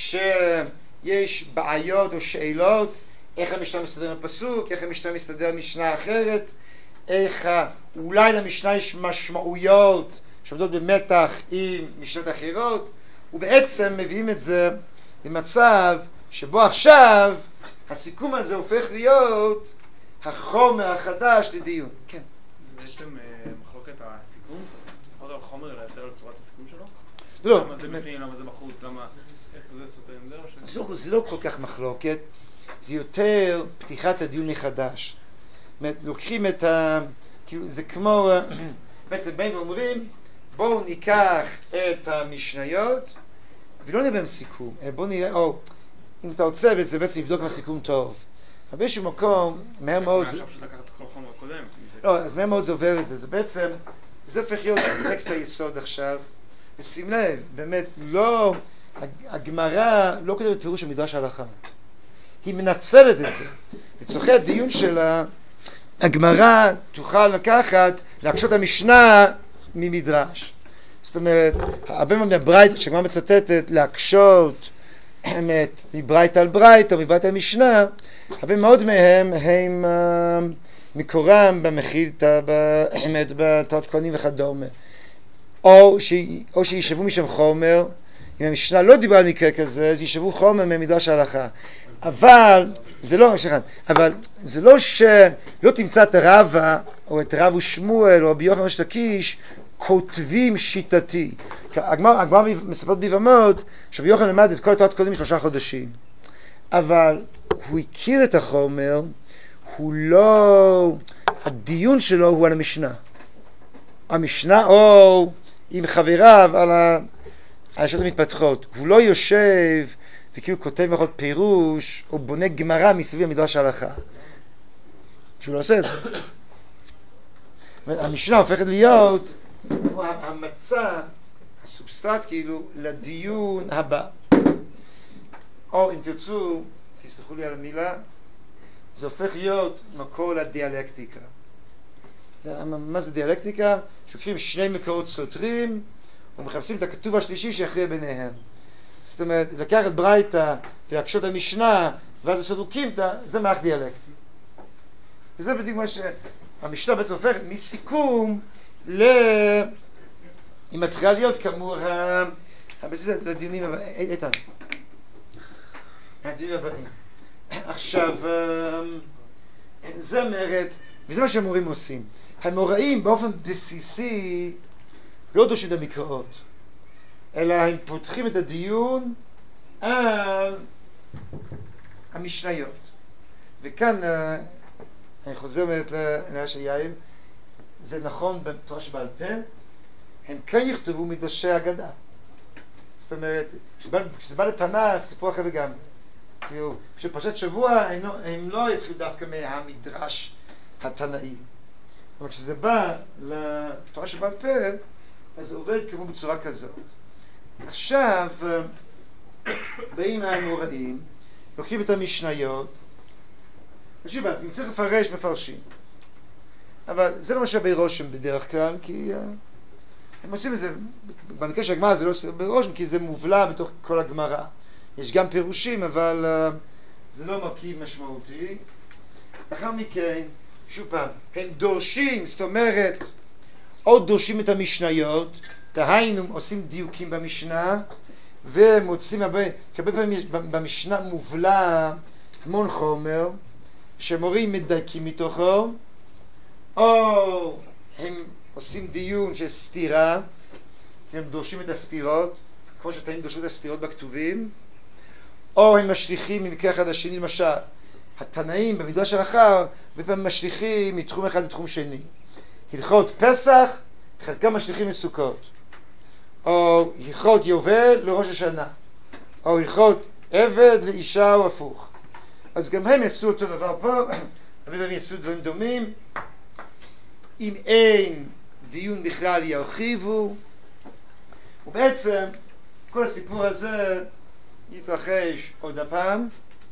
שיש בעיות או שאלות, איך המשנה מסתדר עם הפסוק, איך המשנה מסתדר עם משנה אחרת, איך אולי למשנה יש משמעויות שעומדות במתח עם משנות אחרות, ובעצם מביאים את זה למצב שבו עכשיו הסיכום הזה הופך להיות החומר החדש לדיון. כן. זה בעצם מחלוקת הסיכום? לפחות על החומר אלא יותר על צורת הסיכום שלו? לא. למה זה בפנים, למה זה בחוץ, למה, איך זה סותר עם זה? זה לא, זה לא כל כך מחלוקת, זה יותר פתיחת הדיון מחדש. זאת אומרת, לוקחים את ה... כאילו זה כמו... בעצם באים ואומרים, בואו ניקח את המשניות ולא נראה בהם סיכום, אלא בואו נראה, או אם אתה רוצה, זה בעצם לבדוק מה סיכום טוב. אבל באיזשהו מקום, מהר מאוד... בעצם היה פשוט לקחת את כל החומר הקודם. לא, אז מהר מאוד זה עובר את זה. זה בעצם, זה הופך להיות טקסט היסוד עכשיו. ושים לב, באמת, לא... הגמרא לא כותבת פירוש של מדרש ההלכה. היא מנצלת את זה. לצורכי הדיון שלה, הגמרא תוכל לקחת, להקשות המשנה ממדרש. זאת אומרת, הרבה מאוד מהברייתא, שהגמרא מצטטת להקשות מברייתא על ברייתא או מברייתא על משנה, הרבה מאוד מהם הם מקורם במחילתא, בתורת כהנים וכדומה. או שישבו משם חומר, אם המשנה לא דיברה על מקרה כזה, אז ישבו חומר ממדרש ההלכה. אבל זה לא, שכן, אבל זה לא שלא תמצא את רבא או את רב ושמואל או רבי יוחנן בן לקיש כותבים שיטתי. הגמרא מספרת ביבמות שרבי יוחנן למד את כל התורת קודם שלושה חודשים, אבל הוא הכיר את החומר, הוא לא, הדיון שלו הוא על המשנה. המשנה או עם חבריו על השאלות המתפתחות. הוא לא יושב וכאילו כותב מאוד פירוש או בונה גמרא מסביב המדרש ההלכה. שהוא לא עושה את זה. המשנה הופכת להיות המצע, הסובסטרט כאילו, לדיון הבא. או אם תרצו, תסלחו לי על המילה, זה הופך להיות מקור לדיאלקטיקה. מה זה דיאלקטיקה? שלוקחים שני מקורות סותרים ומחפשים את הכתוב השלישי שיכריע ביניהם. זאת אומרת, לקחת ברייתא ולהקשות המשנה ואז לעשות אוקימתא, זה מערך דיאלקטי. וזה בדיוק מה שהמשנה בעצם הופכת מסיכום ל... היא מתחילה להיות כאמור הבסיס לדיונים הבאים. איתן. הדיונים הבאים. עכשיו, זה אומרת, וזה מה שהמורים עושים. המוראים באופן בסיסי לא דורשים את המקראות, אלא הם פותחים את הדיון על המשניות. וכאן, אני חוזר לנראה של יאיר, זה נכון בתורה שבעל פה, הם כן יכתבו מדרשי אגדה. זאת אומרת, כשזה בא לתנ"ך, סיפור אחר לגמרי. כאילו, כשפרשת שבוע, הם לא, הם לא יתחילו דווקא מהמדרש התנאי. אבל כשזה בא לתורה שבעל פה, אז זה עובד כמו בצורה כזאת. עכשיו, באים האמוראים, לוקחים את המשניות, שוב, אם צריך לפרש, מפרשים. אבל זה לא מה שהיה ברושם בדרך כלל, כי uh, הם עושים את זה, במקרה של הגמרא זה לא עושה ברושם, כי זה מובלע בתוך כל הגמרא. יש גם פירושים, אבל uh, זה לא מרכיב משמעותי. לאחר מכן, שוב פעם, הם דורשים, זאת אומרת, או דורשים את המשניות, דהיינו עושים דיוקים במשנה, ומוצאים הרבה, כי הרבה פעמים במשנה מובלע המון חומר, שמורים מדייקים מתוכו, או הם עושים דיון של סתירה, הם דורשים את הסתירות, כמו שתאים דורשים את הסתירות בכתובים, או הם משליכים ממקרה אחד לשני, למשל, התנאים במדרש הלכה, הרבה פעמים משליכים מתחום אחד לתחום שני. הלכות פסח, חלקם משליכים מסוכות. או הלכות יובל לראש השנה. או הלכות עבד לאישה או הפוך. אז גם הם יעשו אותו דבר פה, הרבה פעמים יעשו דברים דומים. אם אין דיון בכלל ירחיבו. ובעצם כל הסיפור הזה יתרחש עוד הפעם.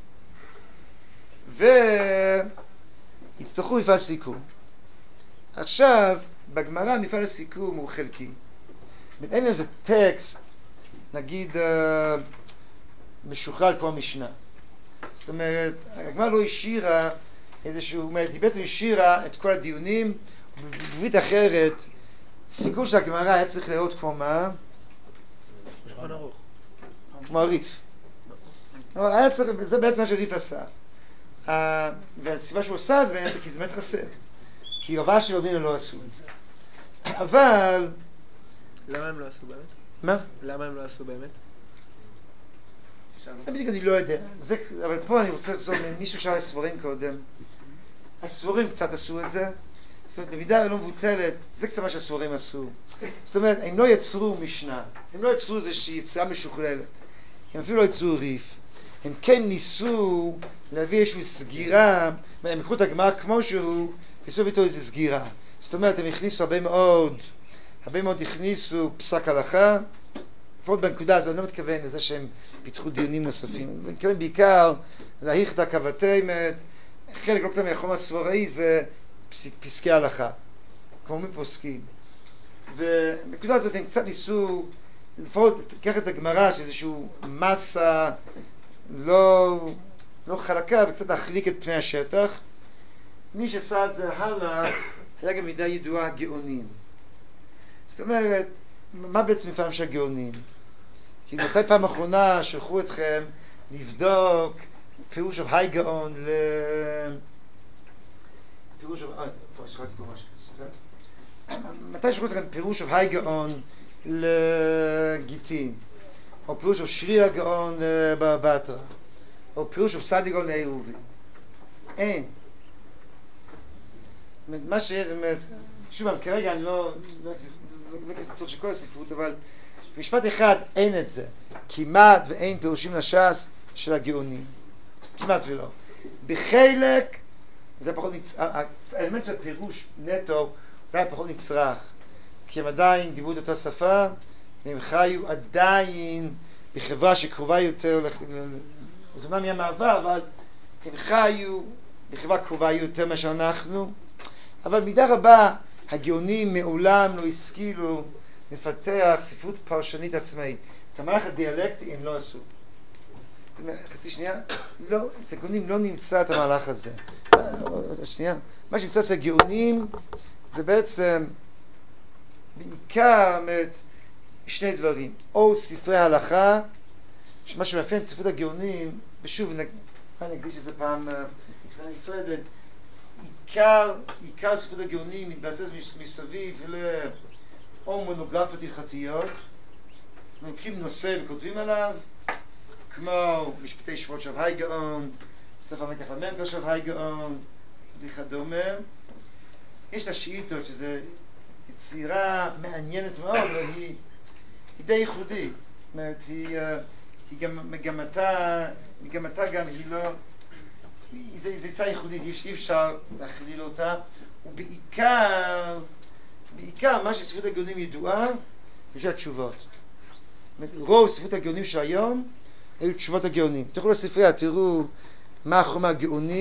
ויצטרכו מפעל סיכום. עכשיו, בגמרא מפעל הסיכום הוא חלקי. אין איזה טקסט, נגיד, uh, משוכלל כמו משנה. זאת אומרת, הגמרא לא השאירה איזשהו, היא בעצם השאירה את כל הדיונים, ובבית אחרת, סיכום של הגמרא היה צריך לראות כמו מה? שולחן ערוך. כמו הריף. אבל היה צריך, זה בעצם מה שריף עשה. Uh, והסיבה שהוא עשה זה בעצם כי זה באמת חסר. כי רבה של רבינו לא עשו את זה. אבל... למה הם לא עשו באמת? מה? למה הם לא עשו באמת? בדיוק אני לא יודע. זה, אבל פה אני רוצה לחזור ממישהו שאל הספורים קודם. הספורים קצת עשו את זה. זאת אומרת, במידה לא מבוטלת, זה קצת מה שהספורים עשו. זאת אומרת, הם לא יצרו משנה. הם לא יצרו איזושהי יציאה משוכללת. הם אפילו לא יצרו ריף. הם כן ניסו להביא איזושהי סגירה, הם יקחו את הגמרא כמו שהוא, ניסו איתו איזו סגירה. זאת אומרת, הם הכניסו הרבה מאוד, הרבה מאוד הכניסו פסק הלכה, לפחות בנקודה הזו, אני לא מתכוון לזה שהם פיתחו דיונים נוספים, אני מתכוון בעיקר להאיך את הכוותמת, חלק לא קטן מהחום הספוראי זה פסק, פסקי הלכה, כמו מפוסקים. ובנקודה הזאת הם קצת ניסו, לפחות תיקח את הגמרא שאיזשהו מסה, לא, לא חלקה, וקצת להחליק את פני השטח. מי שעשה את זה הלאה, היה גם מידה ידועה גאונים. זאת אומרת, מה בעצם מפעם של הגאונים? כי מתי פעם אחרונה שלחו אתכם לבדוק פירוש של היי גאון ל... פירוש של... אה, פה, שכחתי פה משהו. מתי שלחו אתכם פירוש של היי גאון לגיטין? או פירוש של שרי הגאון לבטרה? או פירוש של סעדי גאון לעירובין? אין. מה שיש, שוב, כרגע אני לא אכנס לתוך של כל הספרות, אבל במשפט אחד אין את זה. כמעט ואין פירושים לש"ס של הגאונים. כמעט ולא. בחלק, זה פחות נצרך, האלמנט של פירוש נטו, אולי פחות נצרך. כי הם עדיין דיברו את אותה שפה, והם חיו עדיין בחברה שקרובה יותר, זה אומנם יהיה מעבר, אבל הם חיו בחברה קרובה יותר מה שאנחנו. אבל מידה רבה, הגאונים מעולם לא השכילו לפתח ספרות פרשנית עצמאית. את המהלך הדיאלקטי הם לא עשו. חצי שנייה, לא, אצל הגאונים לא נמצא את המהלך הזה. שנייה, מה שנמצא אצל הגאונים זה בעצם בעיקר שני דברים. או ספרי הלכה, שמה שמאפיין את ספרות הגאונים, ושוב, אני אקדיש את זה פעם נפרדת, עיקר, עיקר ספרות הגאונים מתבסס מסביב לאו מונוגרפיות הלכתיות, לוקחים נושא וכותבים עליו, כמו משפטי שבועות של היי גאון, ספר מקח המנקר של היי גאון וכדומה. יש את השאילתות שזה יצירה מעניינת מאוד, אבל היא, היא די ייחודית. זאת אומרת, היא, היא גם מגמתה, מגמתה גם היא לא, זו יצירה ייחודית, אי אפשר להכליל אותה, ובעיקר, בעיקר מה שספרות הגאונים ידועה, זה התשובות. רוב ספרות הגאונים של היום, אלו תשובות הגאונים. תוכלו לספרייה, תראו מה החומר הגאוני,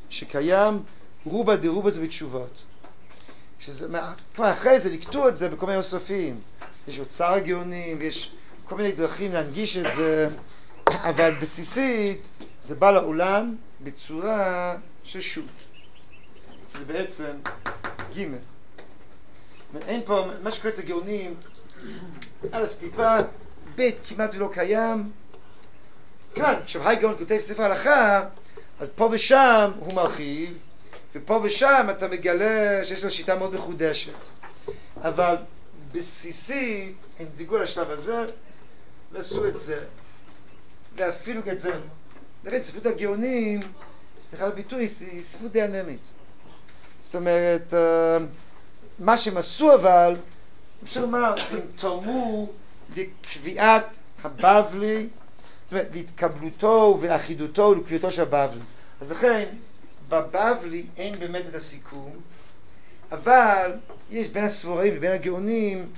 שקיים רובה דרובה זה בתשובות. שזה, כבר אחרי זה לקטוע את זה בכל מיני נוספים. יש אוצר הגאונים ויש כל מיני דרכים להנגיש את זה, אבל בסיסית זה בא לעולם בצורה של שו"ת. זה בעצם ג'. אין פה, מה שקורה אצל גאונים, א' טיפה, ב' כמעט ולא קיים. כאן, כשהי גאון כותב ספר הלכה, אז פה ושם הוא מרחיב, ופה ושם אתה מגלה שיש לו שיטה מאוד מחודשת. אבל בסיסי, הם דיגו לשלב הזה, ועשו את זה, ואפילו את זה. לכן ספרות הגאונים, סליחה על הביטוי, היא ספרות די אנמית. זאת אומרת, מה שהם עשו אבל, אפשר לומר, הם תרמו לקביעת הבבלי, זאת אומרת, להתקבלותו ולאחידותו ולקביעתו של הבבלי. אז לכן, בבבלי אין באמת את הסיכום, אבל יש בין הסבוראים ובין הגאונים,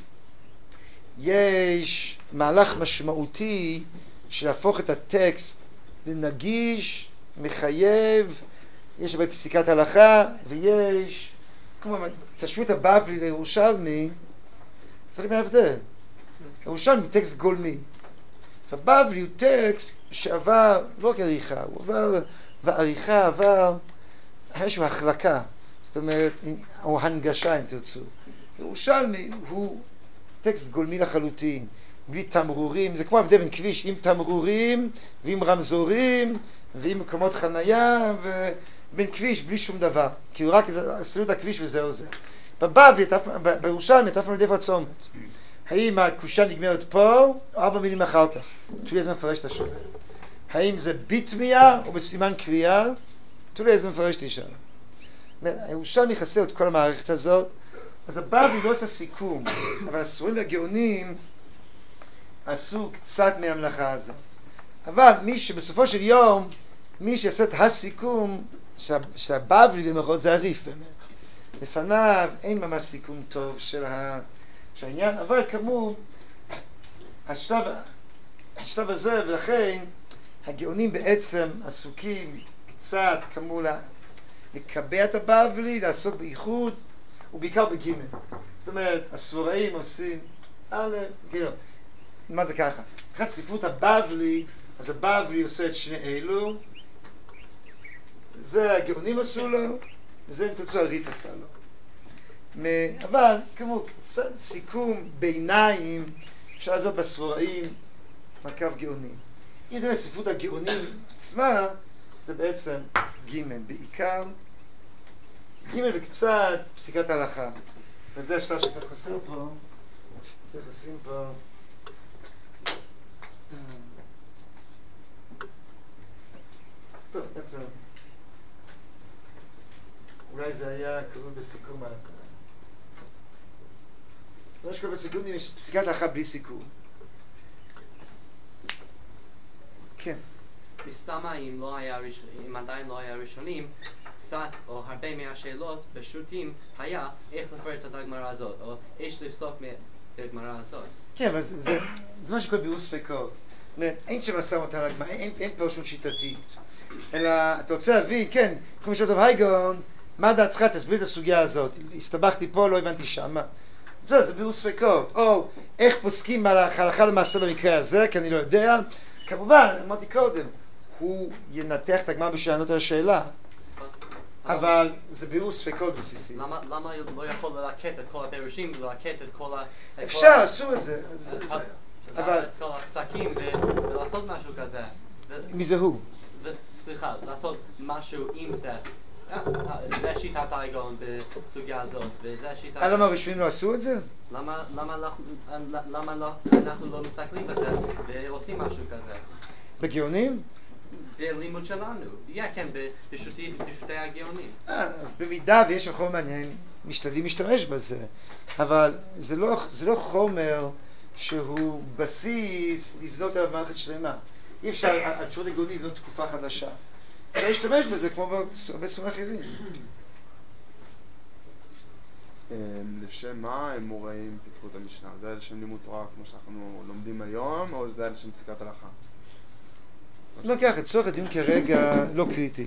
יש מהלך משמעותי של להפוך את הטקסט לנגיש, מחייב, יש הרבה פסיקת הלכה, ויש, כמו תשוו את הבבלי לירושלמי, צריך מההבדל. ירושלמי הוא טקסט גולמי. הבבלי הוא טקסט שעבר, לא רק עריכה, הוא עבר, והעריכה עבר איזושהי החלקה, זאת אומרת, או הנגשה אם תרצו. ירושלמי הוא טקסט גולמי לחלוטין, בלי תמרורים, זה כמו הבדל בין כביש עם תמרורים ועם רמזורים ועם מקומות חנייה ובין כביש בלי שום דבר, כי הוא רק עשו את הכביש וזהו זה. בבבלי, בירושלמי, אתה פעם לדף הצומת. האם הקושה נגמרת פה או ארבע מילים אחר כך? תולי איזה מפרש את השאלה. האם זה ביטמיה או בסימן קריאה? תולי איזה מפרש את השאלה. הירושלמי חסר את כל המערכת הזאת, אז הבבלי לא עושה סיכום, אבל הספרים והגאונים עשו קצת מהמלאכה הזאת. אבל מי שבסופו של יום, מי שעשה את הסיכום, שהבבלי במחאות זה הריף באמת. לפניו אין ממש סיכום טוב של ה... העניין, אבל כאמור, השלב, השלב הזה, ולכן הגאונים בעצם עסוקים קצת כאמור לקבע את הבבלי, לעסוק בייחוד, ובעיקר בג'. זאת אומרת, הסבוראים עושים א', ג'. מה זה ככה? אחת ספרות הבבלי, אז הבבלי עושה את שני אלו, זה הגאונים עשו לו, וזה אם תרצו הריף עשה לו. אבל כמו קצת סיכום ביניים אפשר לעשות בסבוראים מקו גאונים. אם זה ספרות הגאונים עצמה זה בעצם ג' בעיקר ג' וקצת פסיקת ההלכה, וזה השלב שקצת חסר פה. צריך לשים פה טוב, בעצם אולי זה היה כלול בסיכום ההלכה. לא שקורה בסיכונים, יש פסיקת ההלכה בלי סיכום. כן. מסתמה אם לא היה, אם עדיין לא היה ראשונים, קצת או הרבה מהשאלות בשו"תים היה איך לפרש את הגמרא הזאת, או איך לפסוק מהגמרא הזאת. כן, אבל זה, זה, זה מה שקורה ביאור ספקות. אין שם משא ומתן על הגמרא, אין, אין פרשנות שיטתית. אלא, אתה רוצה להבין, כן, כמו שאתה טוב הייגון, מה דעתך? תסביר את הסוגיה הזאת. הסתבכתי פה, לא הבנתי שמה. זה, זה ביאור ספקות. או איך פוסקים על ההלכה למעשה במקרה הזה, כי אני לא יודע. כמובן, אמרתי קודם, הוא ינתח את הגמרא בשביל לענות על השאלה. אבל זה ביאור ספקות בסיסי. למה, למה לא יכול ללקט את כל הפירושים וללקט את כל ה... אפשר, עשו את זה. אבל... את כל הפסקים ולעשות משהו כזה. מי זה הוא? סליחה, לעשות משהו עם זה. זה שיטת ההיגון בסוגיה הזאת, וזה שיטת... למה הראשונים לא עשו את זה? למה אנחנו לא מסתכלים בזה ועושים משהו כזה? בגאונים? בלימוד שלנו, כן, בשו"תי הגאונים. אז במידה ויש חומר מעניין, משתדלים להשתמש בזה, אבל זה לא חומר שהוא בסיס לבנות עליו מערכת שלמה. אי אפשר, התשובות הגאונים לבנות תקופה חדשה. אפשר להשתמש בזה כמו בהרבה ספרים אחרים. לשם מה הם מוראים פיתחו את המשנה? זה לשם לימוד תורה כמו שאנחנו לומדים היום, או זה לשם פסיקת הלכה? לא ככה, צורך הדיון כרגע לא קריטי.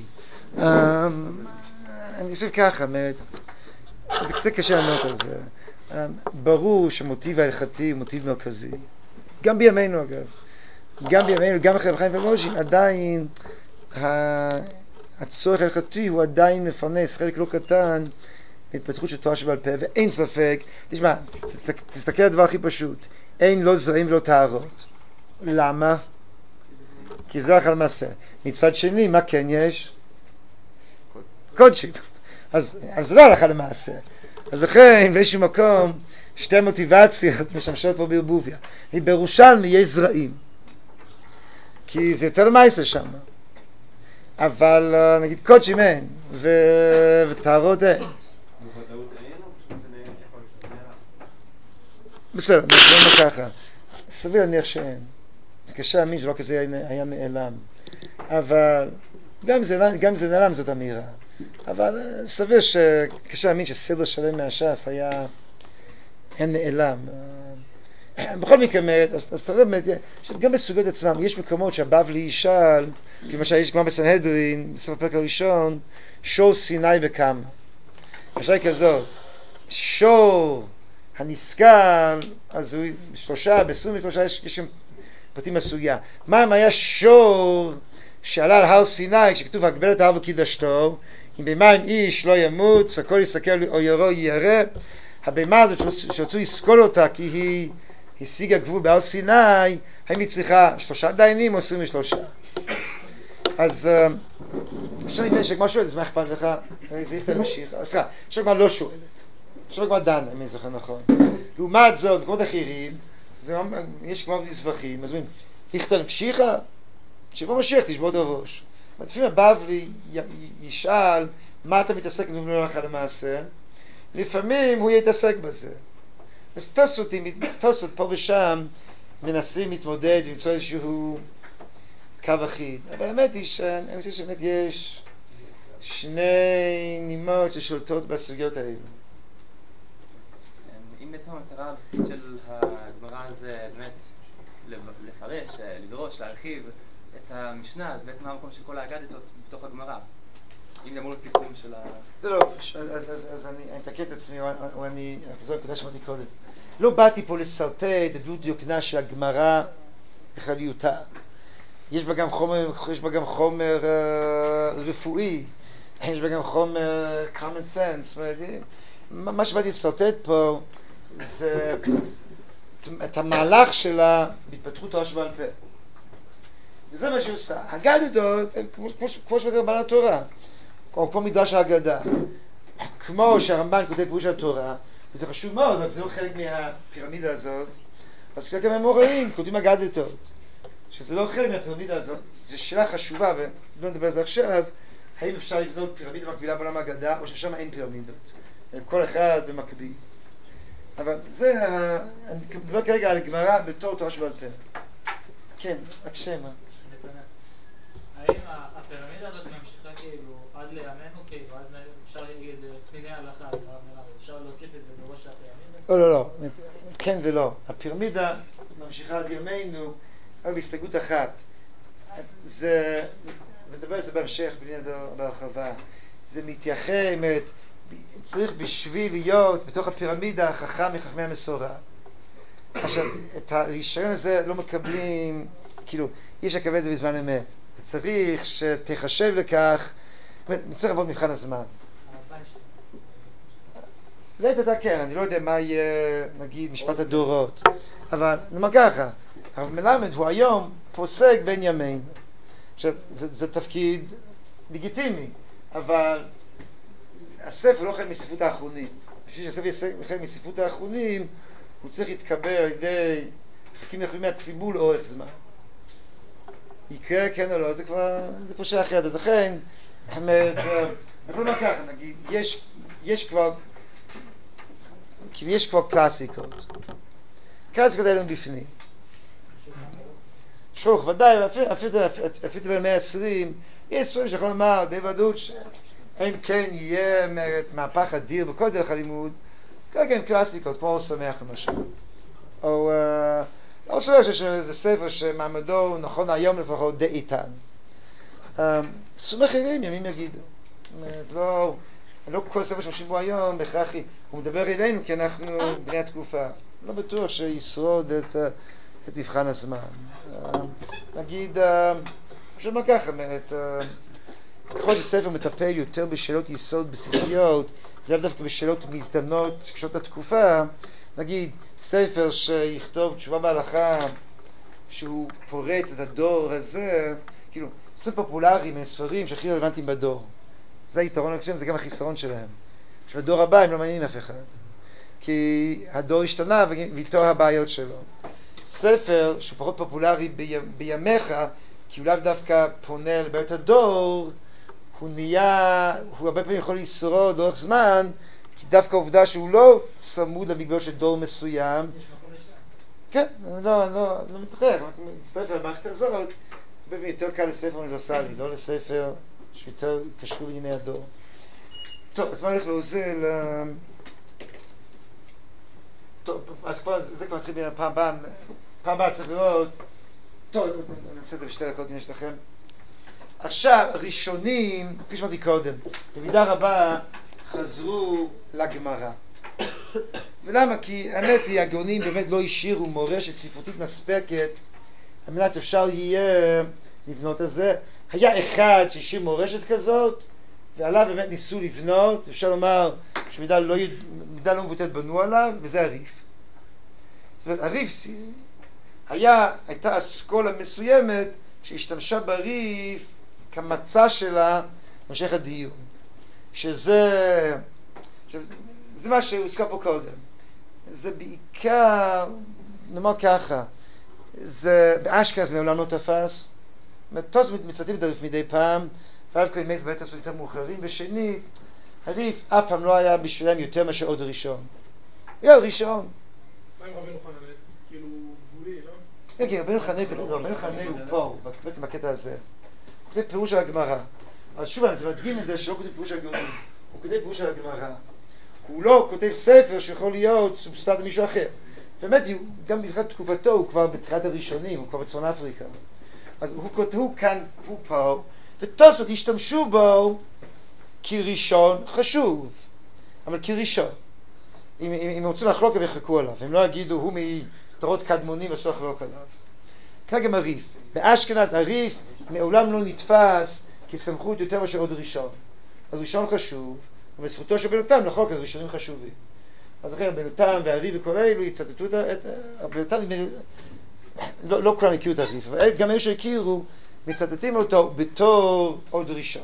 אני חושב ככה, זה קצת קשה לענות על זה. ברור שמוטיב ההלכתי הוא מוטיב מרכזי. גם בימינו אגב. גם בימינו, גם אחרי בחיים ולוז'ין, עדיין הצורך ההלכתי הוא עדיין מפרנס חלק לא קטן התפתחות של תורה שבעל פה, ואין ספק, תשמע, תסתכל על הדבר הכי פשוט, אין לא זרעים ולא טהרות. למה? כי זה לא הלכה למעשה. מצד שני, מה כן יש? קודשים. אז, אז זה לא הלכה למעשה. אז לכן, באיזשהו מקום, שתי המוטיבציות משמשות פה בערבוביה. בירושלמי יש זרעים. כי זה יותר למעשה שם. אבל נגיד קודשים אין, ו... וטהרות אין. בסדר, נשמע ככה. סביר להניח שאין. קשה להאמין שלא כזה היה נעלם. אבל גם זה, גם זה נעלם זאת אמירה. אבל סביר שקשה להאמין שסדר שלם מהש"ס היה אין נעלם. בכל מקרה, אז, אז אתה רואה באמת, גם בסוגיות עצמם, יש מקומות שהבבלי ישאל, כמו שיש כבר בסנהדרין, בסוף הפרק הראשון, שור סיני וקמה. השאלה היא כזאת, שור הנשכל, אז הוא שלושה, בעשרים ושלושה יש, יש שם פרטים מהסוגיה. מה אם היה שור שעלה על הר סיני, כשכתוב הגבל את ההר וקידשתו, אם במים איש לא ימות, הכל יסתכל או ירו ירא, הבמה הזאת שרצו לסקול אותה כי היא השיגה גבול בהר סיני, האם היא צריכה שלושה דיינים או עשרים ושלושה? אז עכשיו נדמה שכמה שואלת, אז מה אכפת לך? זה יכתה למשיך. אז סליחה, עכשיו כבר לא שואלת. עכשיו כבר דנה, אם אני זוכר נכון. לעומת זאת, במקומות אחרים, יש כבר נזבחים, אז אומרים, יכתה למשיכה? שיבוא משיח, תשבור את הראש. לפעמים הבבלי ישאל, מה אתה מתעסק עם לא הלכה למעשה? לפעמים הוא יתעסק בזה. אז תוסות, תוסות פה ושם מנסים להתמודד ולמצוא איזשהו קו אחיד. אבל האמת היא שאני חושב שבאמת יש שני נימות ששולטות בסוגיות האלו. אם בעצם המטרה הבסיסית של הגמרא זה באמת לפרש, לדרוש, להרחיב את המשנה, אז בעצם המקום של כל האגדות בתוך הגמרא. אם אמרו לו סיכום של ה... זה לא, אז אני אתקן את עצמי, או אני אחזור לנקודה שאמרתי קודם. לא באתי פה לסרטט את דו דיוקנה של הגמרא בכלליותה. יש בה גם חומר, יש בה גם חומר רפואי, יש בה גם חומר common sense. מה שבאתי לסרטט פה זה את המהלך שלה בהתפתחות תורה שבעל פה. וזה מה שהיא עושה. הגדות, כמו שמתאר בבעל התורה, כמו, כמו מדרש ההגדה, כמו שהרמב"ן כותב פירוש התורה, וזה חשוב מאוד, רק זה לא חלק מהפירמידה הזאת, אז ככה גם המוראים כותבים אגדתות, שזה לא חלק מהפירמידה הזאת, זו שאלה חשובה, ולא נדבר על זה עכשיו, האם אפשר לבנות פירמידה מקבילה בעולם ההגדה, או ששם אין פירמידות, כל אחד במקביל. אבל זה, אני מדבר כרגע על הגמרא בתור תורה שבעל פה. כן, רק שמה. האם הפירמידה הזאת ממשיכה כאילו עד לימינו, כאילו עד אפשר להגיד פניני הלכה, אפשר להוסיף את זה בראש הפירמידה? לא, לא, לא, כן ולא. הפירמידה ממשיכה עד ימינו, אבל בהסתגלות אחת. זה, נדבר על זה בהמשך, בלי נדבר בהרחבה. זה מתייחמת, צריך בשביל להיות בתוך הפירמידה החכם מחכמי המסורה. עכשיו, את הרישיון הזה לא מקבלים, כאילו, יש לקבל את זה בזמן אמת. זה צריך שתחשב לכך, צריך לעבוד מבחן הזמן. לעת אתה כן, אני לא יודע מה יהיה, נגיד, משפט הדורות, אבל נאמר ככה, הרב מלמד הוא היום פוסק בין ימינו. עכשיו, זה, זה תפקיד לגיטימי, אבל הספר לא חלק מספרות האחרונים. בשביל שהספר יהיה חלק מספרות האחרונים, הוא צריך להתקבל על ידי חלקים נכונים מהציבור לאורך זמן. יקרה כן או לא, זה כבר, זה כבר שייך אחרת. אז לכן, אני יכול לומר ככה, נגיד, יש, יש כבר, יש כבר קלאסיקות. קלאסיקות האלה הם בפנים. שרוך, ודאי, אפילו במאה העשרים, יש ספרים שיכול לומר, די ודאות, אם כן יהיה מהפך אדיר בכל דרך הלימוד, כרגע הם קלאסיקות, כמו אור שמח למשל. או, אני חושב שזה ספר שמעמדו נכון היום לפחות די איתן. סכום אחרים ימים יגידו. לא, לא כל ספר שמשים בו היום בהכרח הוא מדבר אלינו כי אנחנו בני התקופה. לא בטוח שישרוד את, את מבחן הזמן. נגיד, אני חושב מה ככה, ככל שספר מטפל יותר בשאלות יסוד בסיסיות, לאו דווקא בשאלות מזדמנות שקשורות לתקופה, נגיד ספר שיכתוב תשובה בהלכה שהוא פורץ את הדור הזה, כאילו ספר פופולרי מהספרים שהכי רלוונטיים בדור. זה היתרון הקשם, זה גם החיסרון שלהם. שבדור הבא הם לא מעניינים אף אחד, כי הדור השתנה ואיתו הבעיות שלו. ספר שהוא פחות פופולרי בימיך, כי הוא לאו דווקא פונה לבעיות הדור, הוא נהיה, הוא הרבה פעמים יכול לשרוד לאורך זמן, כי דווקא העובדה שהוא לא צמוד למגבלות של דור מסוים. יש מקום לשם. כן, לא, לא, לא מתחרח, ספר למערכת הזאת, הרבה פעמים יותר קל לספר אוניברסלי, לא לספר שיותר קשור לענייני הדור. טוב, אז מה הולך ועוזל? טוב, אז כבר, זה כבר מתחיל בין הפעם הבאה, פעם הבאה צריך לראות. טוב, נעשה את זה בשתי דקות אם יש לכם. עכשיו, הראשונים, כפי שאמרתי קודם, במידה רבה חזרו לגמרא. ולמה? כי האמת היא, הגאונים באמת לא השאירו מורשת ספרותית מספקת על מנת שאפשר יהיה לבנות את זה. היה אחד שהשאיר מורשת כזאת, ועליו באמת ניסו לבנות, אפשר לומר שמידה לא, מידה לא מבוטלת בנו עליו, וזה הריף. זאת אומרת, הריף היה, הייתה אסכולה מסוימת שהשתמשה בריף כמצע שלה במשך הדיון. שזה, זה מה שהוזכר פה קודם. זה בעיקר, נאמר ככה, זה באשכנז מעולם לא תפס. תוספות מצטטים את הריף מדי פעם, ואף כלי מייס באמת עשו יותר מאוחרים, ושני, הריף אף פעם לא היה בשבילם יותר מאשר עוד ראשון. היה ראשון. מה עם רבנו חננאל? כאילו גבולי, לא? כן, כן, רבנו חננאל, לא, רבנו חננאל הוא פה, בעצם בקטע הזה. הוא כותב פירוש על הגמרא. אבל שוב, זה מדגים את זה שלא כותב פירוש על הגאונים. הוא כותב פירוש על הגמרא. הוא לא כותב ספר שיכול להיות סובסטנט למישהו אחר. באמת, גם בתחילת תקופתו הוא כבר בתחילת הראשונים, הוא כבר בצפון אפריקה. אז הוא כותבו כאן, הוא פה, ותוספות השתמשו בו כראשון חשוב, אבל כראשון. אם, אם, אם רוצים לחלוק הם יחלקו עליו, הם לא יגידו הוא מתורות קדמונים ועשו לחלוק עליו. כאן גם הריף. באשכנז הריף מעולם לא נתפס כסמכות יותר מאשר עוד ראשון. אז ראשון חשוב, אבל זכותו של בנותם לחוק, אז ראשונים חשובים. אז אחרי בנותם והריף וכל אלו יצטטו את, את בנותם, לא, לא כולם הכירו את הריף, אבל גם אלה שהכירו מצטטים אותו בתור עוד ראשון.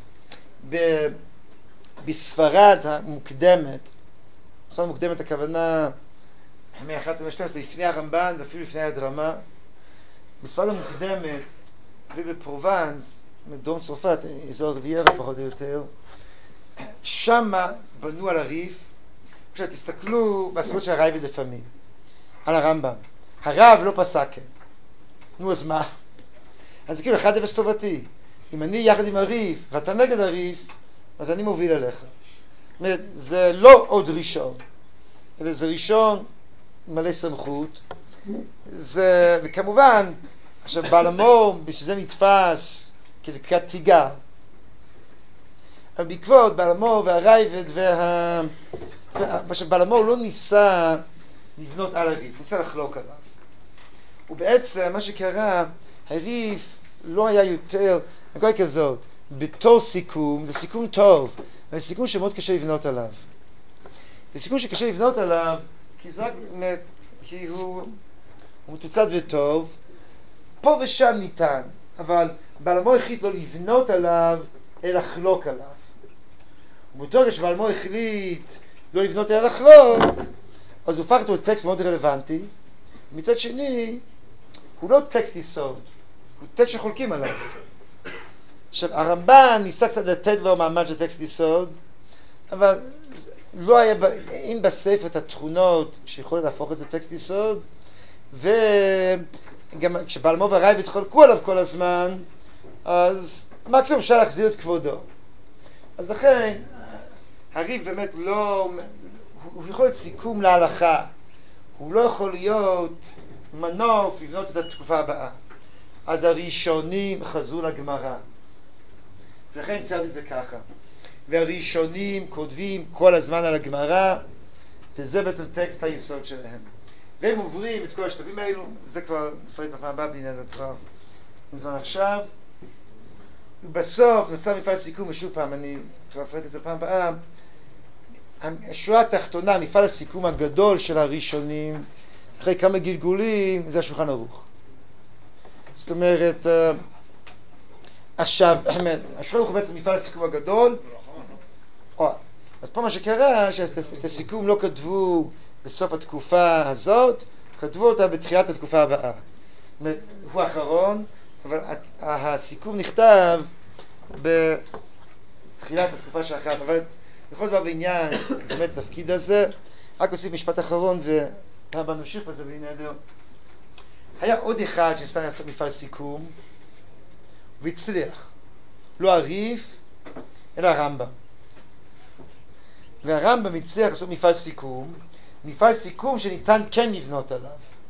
ב, בספרד המוקדמת, בספרד המוקדמת הכוונה מ-אחת עשרה ו-שתים עשרה לפני הרמב"ן ואפילו לפני הדרמה, בספרד המוקדמת ובפרובנס, מדרום צרפת, אזור הרביירה פחות או יותר, שמה בנו על הריף. עכשיו תסתכלו בספרות של הרייבד לפעמים, על הרמב"ם. הרב לא פסק, נו אז מה? אז זה כאילו אחד אפס טובתי. אם אני יחד עם הריף ואתה נגד הריף, אז אני מוביל עליך. זאת אומרת, זה לא עוד ראשון, אלא זה ראשון מלא סמכות. זה, וכמובן, עכשיו בעל המור, בשביל זה נתפס כאיזה קריאת תיגר. אבל בעקבות בעל המור והרייבד וה... עכשיו בעל המור לא ניסה לבנות על הריף, ניסה לחלוק עליו. ובעצם מה שקרה, הריף לא היה יותר, הכל כזאת, בתור סיכום, זה סיכום טוב, אבל זה סיכום שמאוד קשה לבנות עליו. זה סיכום שקשה לבנות עליו, כי, זה, כי הוא, הוא מתוצד וטוב, פה ושם ניתן, אבל בעל המור החליט לא לבנות עליו, אלא לחלוק עליו. ובתור שבעל המור החליט לא לבנות אלא לחלוק, אז הוא הפך אותו לטקסט מאוד רלוונטי. מצד שני, הוא לא טקסט יסוד, הוא טקסט שחולקים עליו. עכשיו, הרמב"ן ניסה קצת לתת לו מעמד של טקסט יסוד, אבל לא היה, אין בספר את התכונות שיכולות להפוך את זה טקסט יסוד, וגם כשבעל המור והרייבד חולקו עליו כל הזמן, אז מקסימום אפשר להחזיר את כבודו. אז לכן, הריף באמת לא, הוא יכול להיות סיכום להלכה, הוא לא יכול להיות מנוף לבנות את התקופה הבאה. אז הראשונים חזרו לגמרא, ולכן ציירתי את זה ככה. והראשונים כותבים כל הזמן על הגמרא, וזה בעצם טקסט היסוד שלהם. והם עוברים את כל השלבים האלו, זה כבר נפרט בפעם הבאה בלי נדע כבר מזמן עכשיו. ובסוף נוצר מפעל סיכום, ושוב פעם, אני כבר אפרט את זה פעם הבאה. השורה התחתונה, מפעל הסיכום הגדול של הראשונים, אחרי כמה גלגולים, זה השולחן ערוך. זאת אומרת, עכשיו, השולחן ערוך הוא בעצם מפעל הסיכום הגדול. אז פה מה שקרה, שאת הסיכום לא כתבו בסוף התקופה הזאת, כתבו אותה בתחילת התקופה הבאה. הוא האחרון, אבל הסיכום נכתב בתחילת התקופה שאחרת. אבל בכל דבר בעניין, זה באמת התפקיד הזה. רק אוסיף משפט אחרון, ופעם הבאה נמשיך בזה בלי נדר. היה עוד אחד שניסה לעשות מפעל סיכום, והצליח. לא הריף, אלא הרמב"ם. והרמב"ם הצליח לעשות מפעל סיכום, מפעל סיכום שניתן כן לבנות עליו.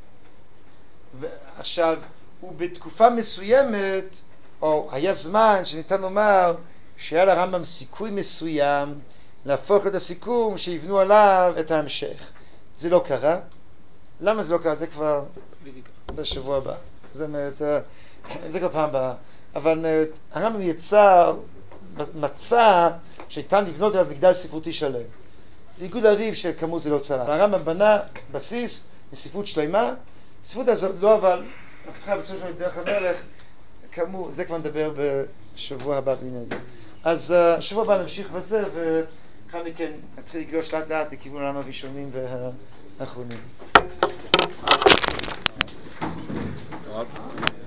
ועכשיו, הוא בתקופה מסוימת, או היה זמן שניתן לומר שהיה לרמב"ם סיכוי מסוים להפוך את הסיכום שיבנו עליו את ההמשך. זה לא קרה. למה זה לא קרה? זה כבר בשבוע הבא. זה אומרת, זה כבר פעם הבאה. אבל הרמב"ם יצר, מצא שניתן לבנות עליו מגדל ספרותי שלם. בניגוד לריב שכאמור זה לא צלח. הרמב"ם בנה בסיס מספרות שלמה. הספרות הזאת לא אבל הפכה בסופו של דבר דרך המלך. כאמור, זה כבר נדבר בשבוע הבא בלי נדר. אז שבוע הבא נמשיך בזה, ואחר מכן נתחיל לגלוש לאט לאט לכיוון העולם הראשונים והאחרונים.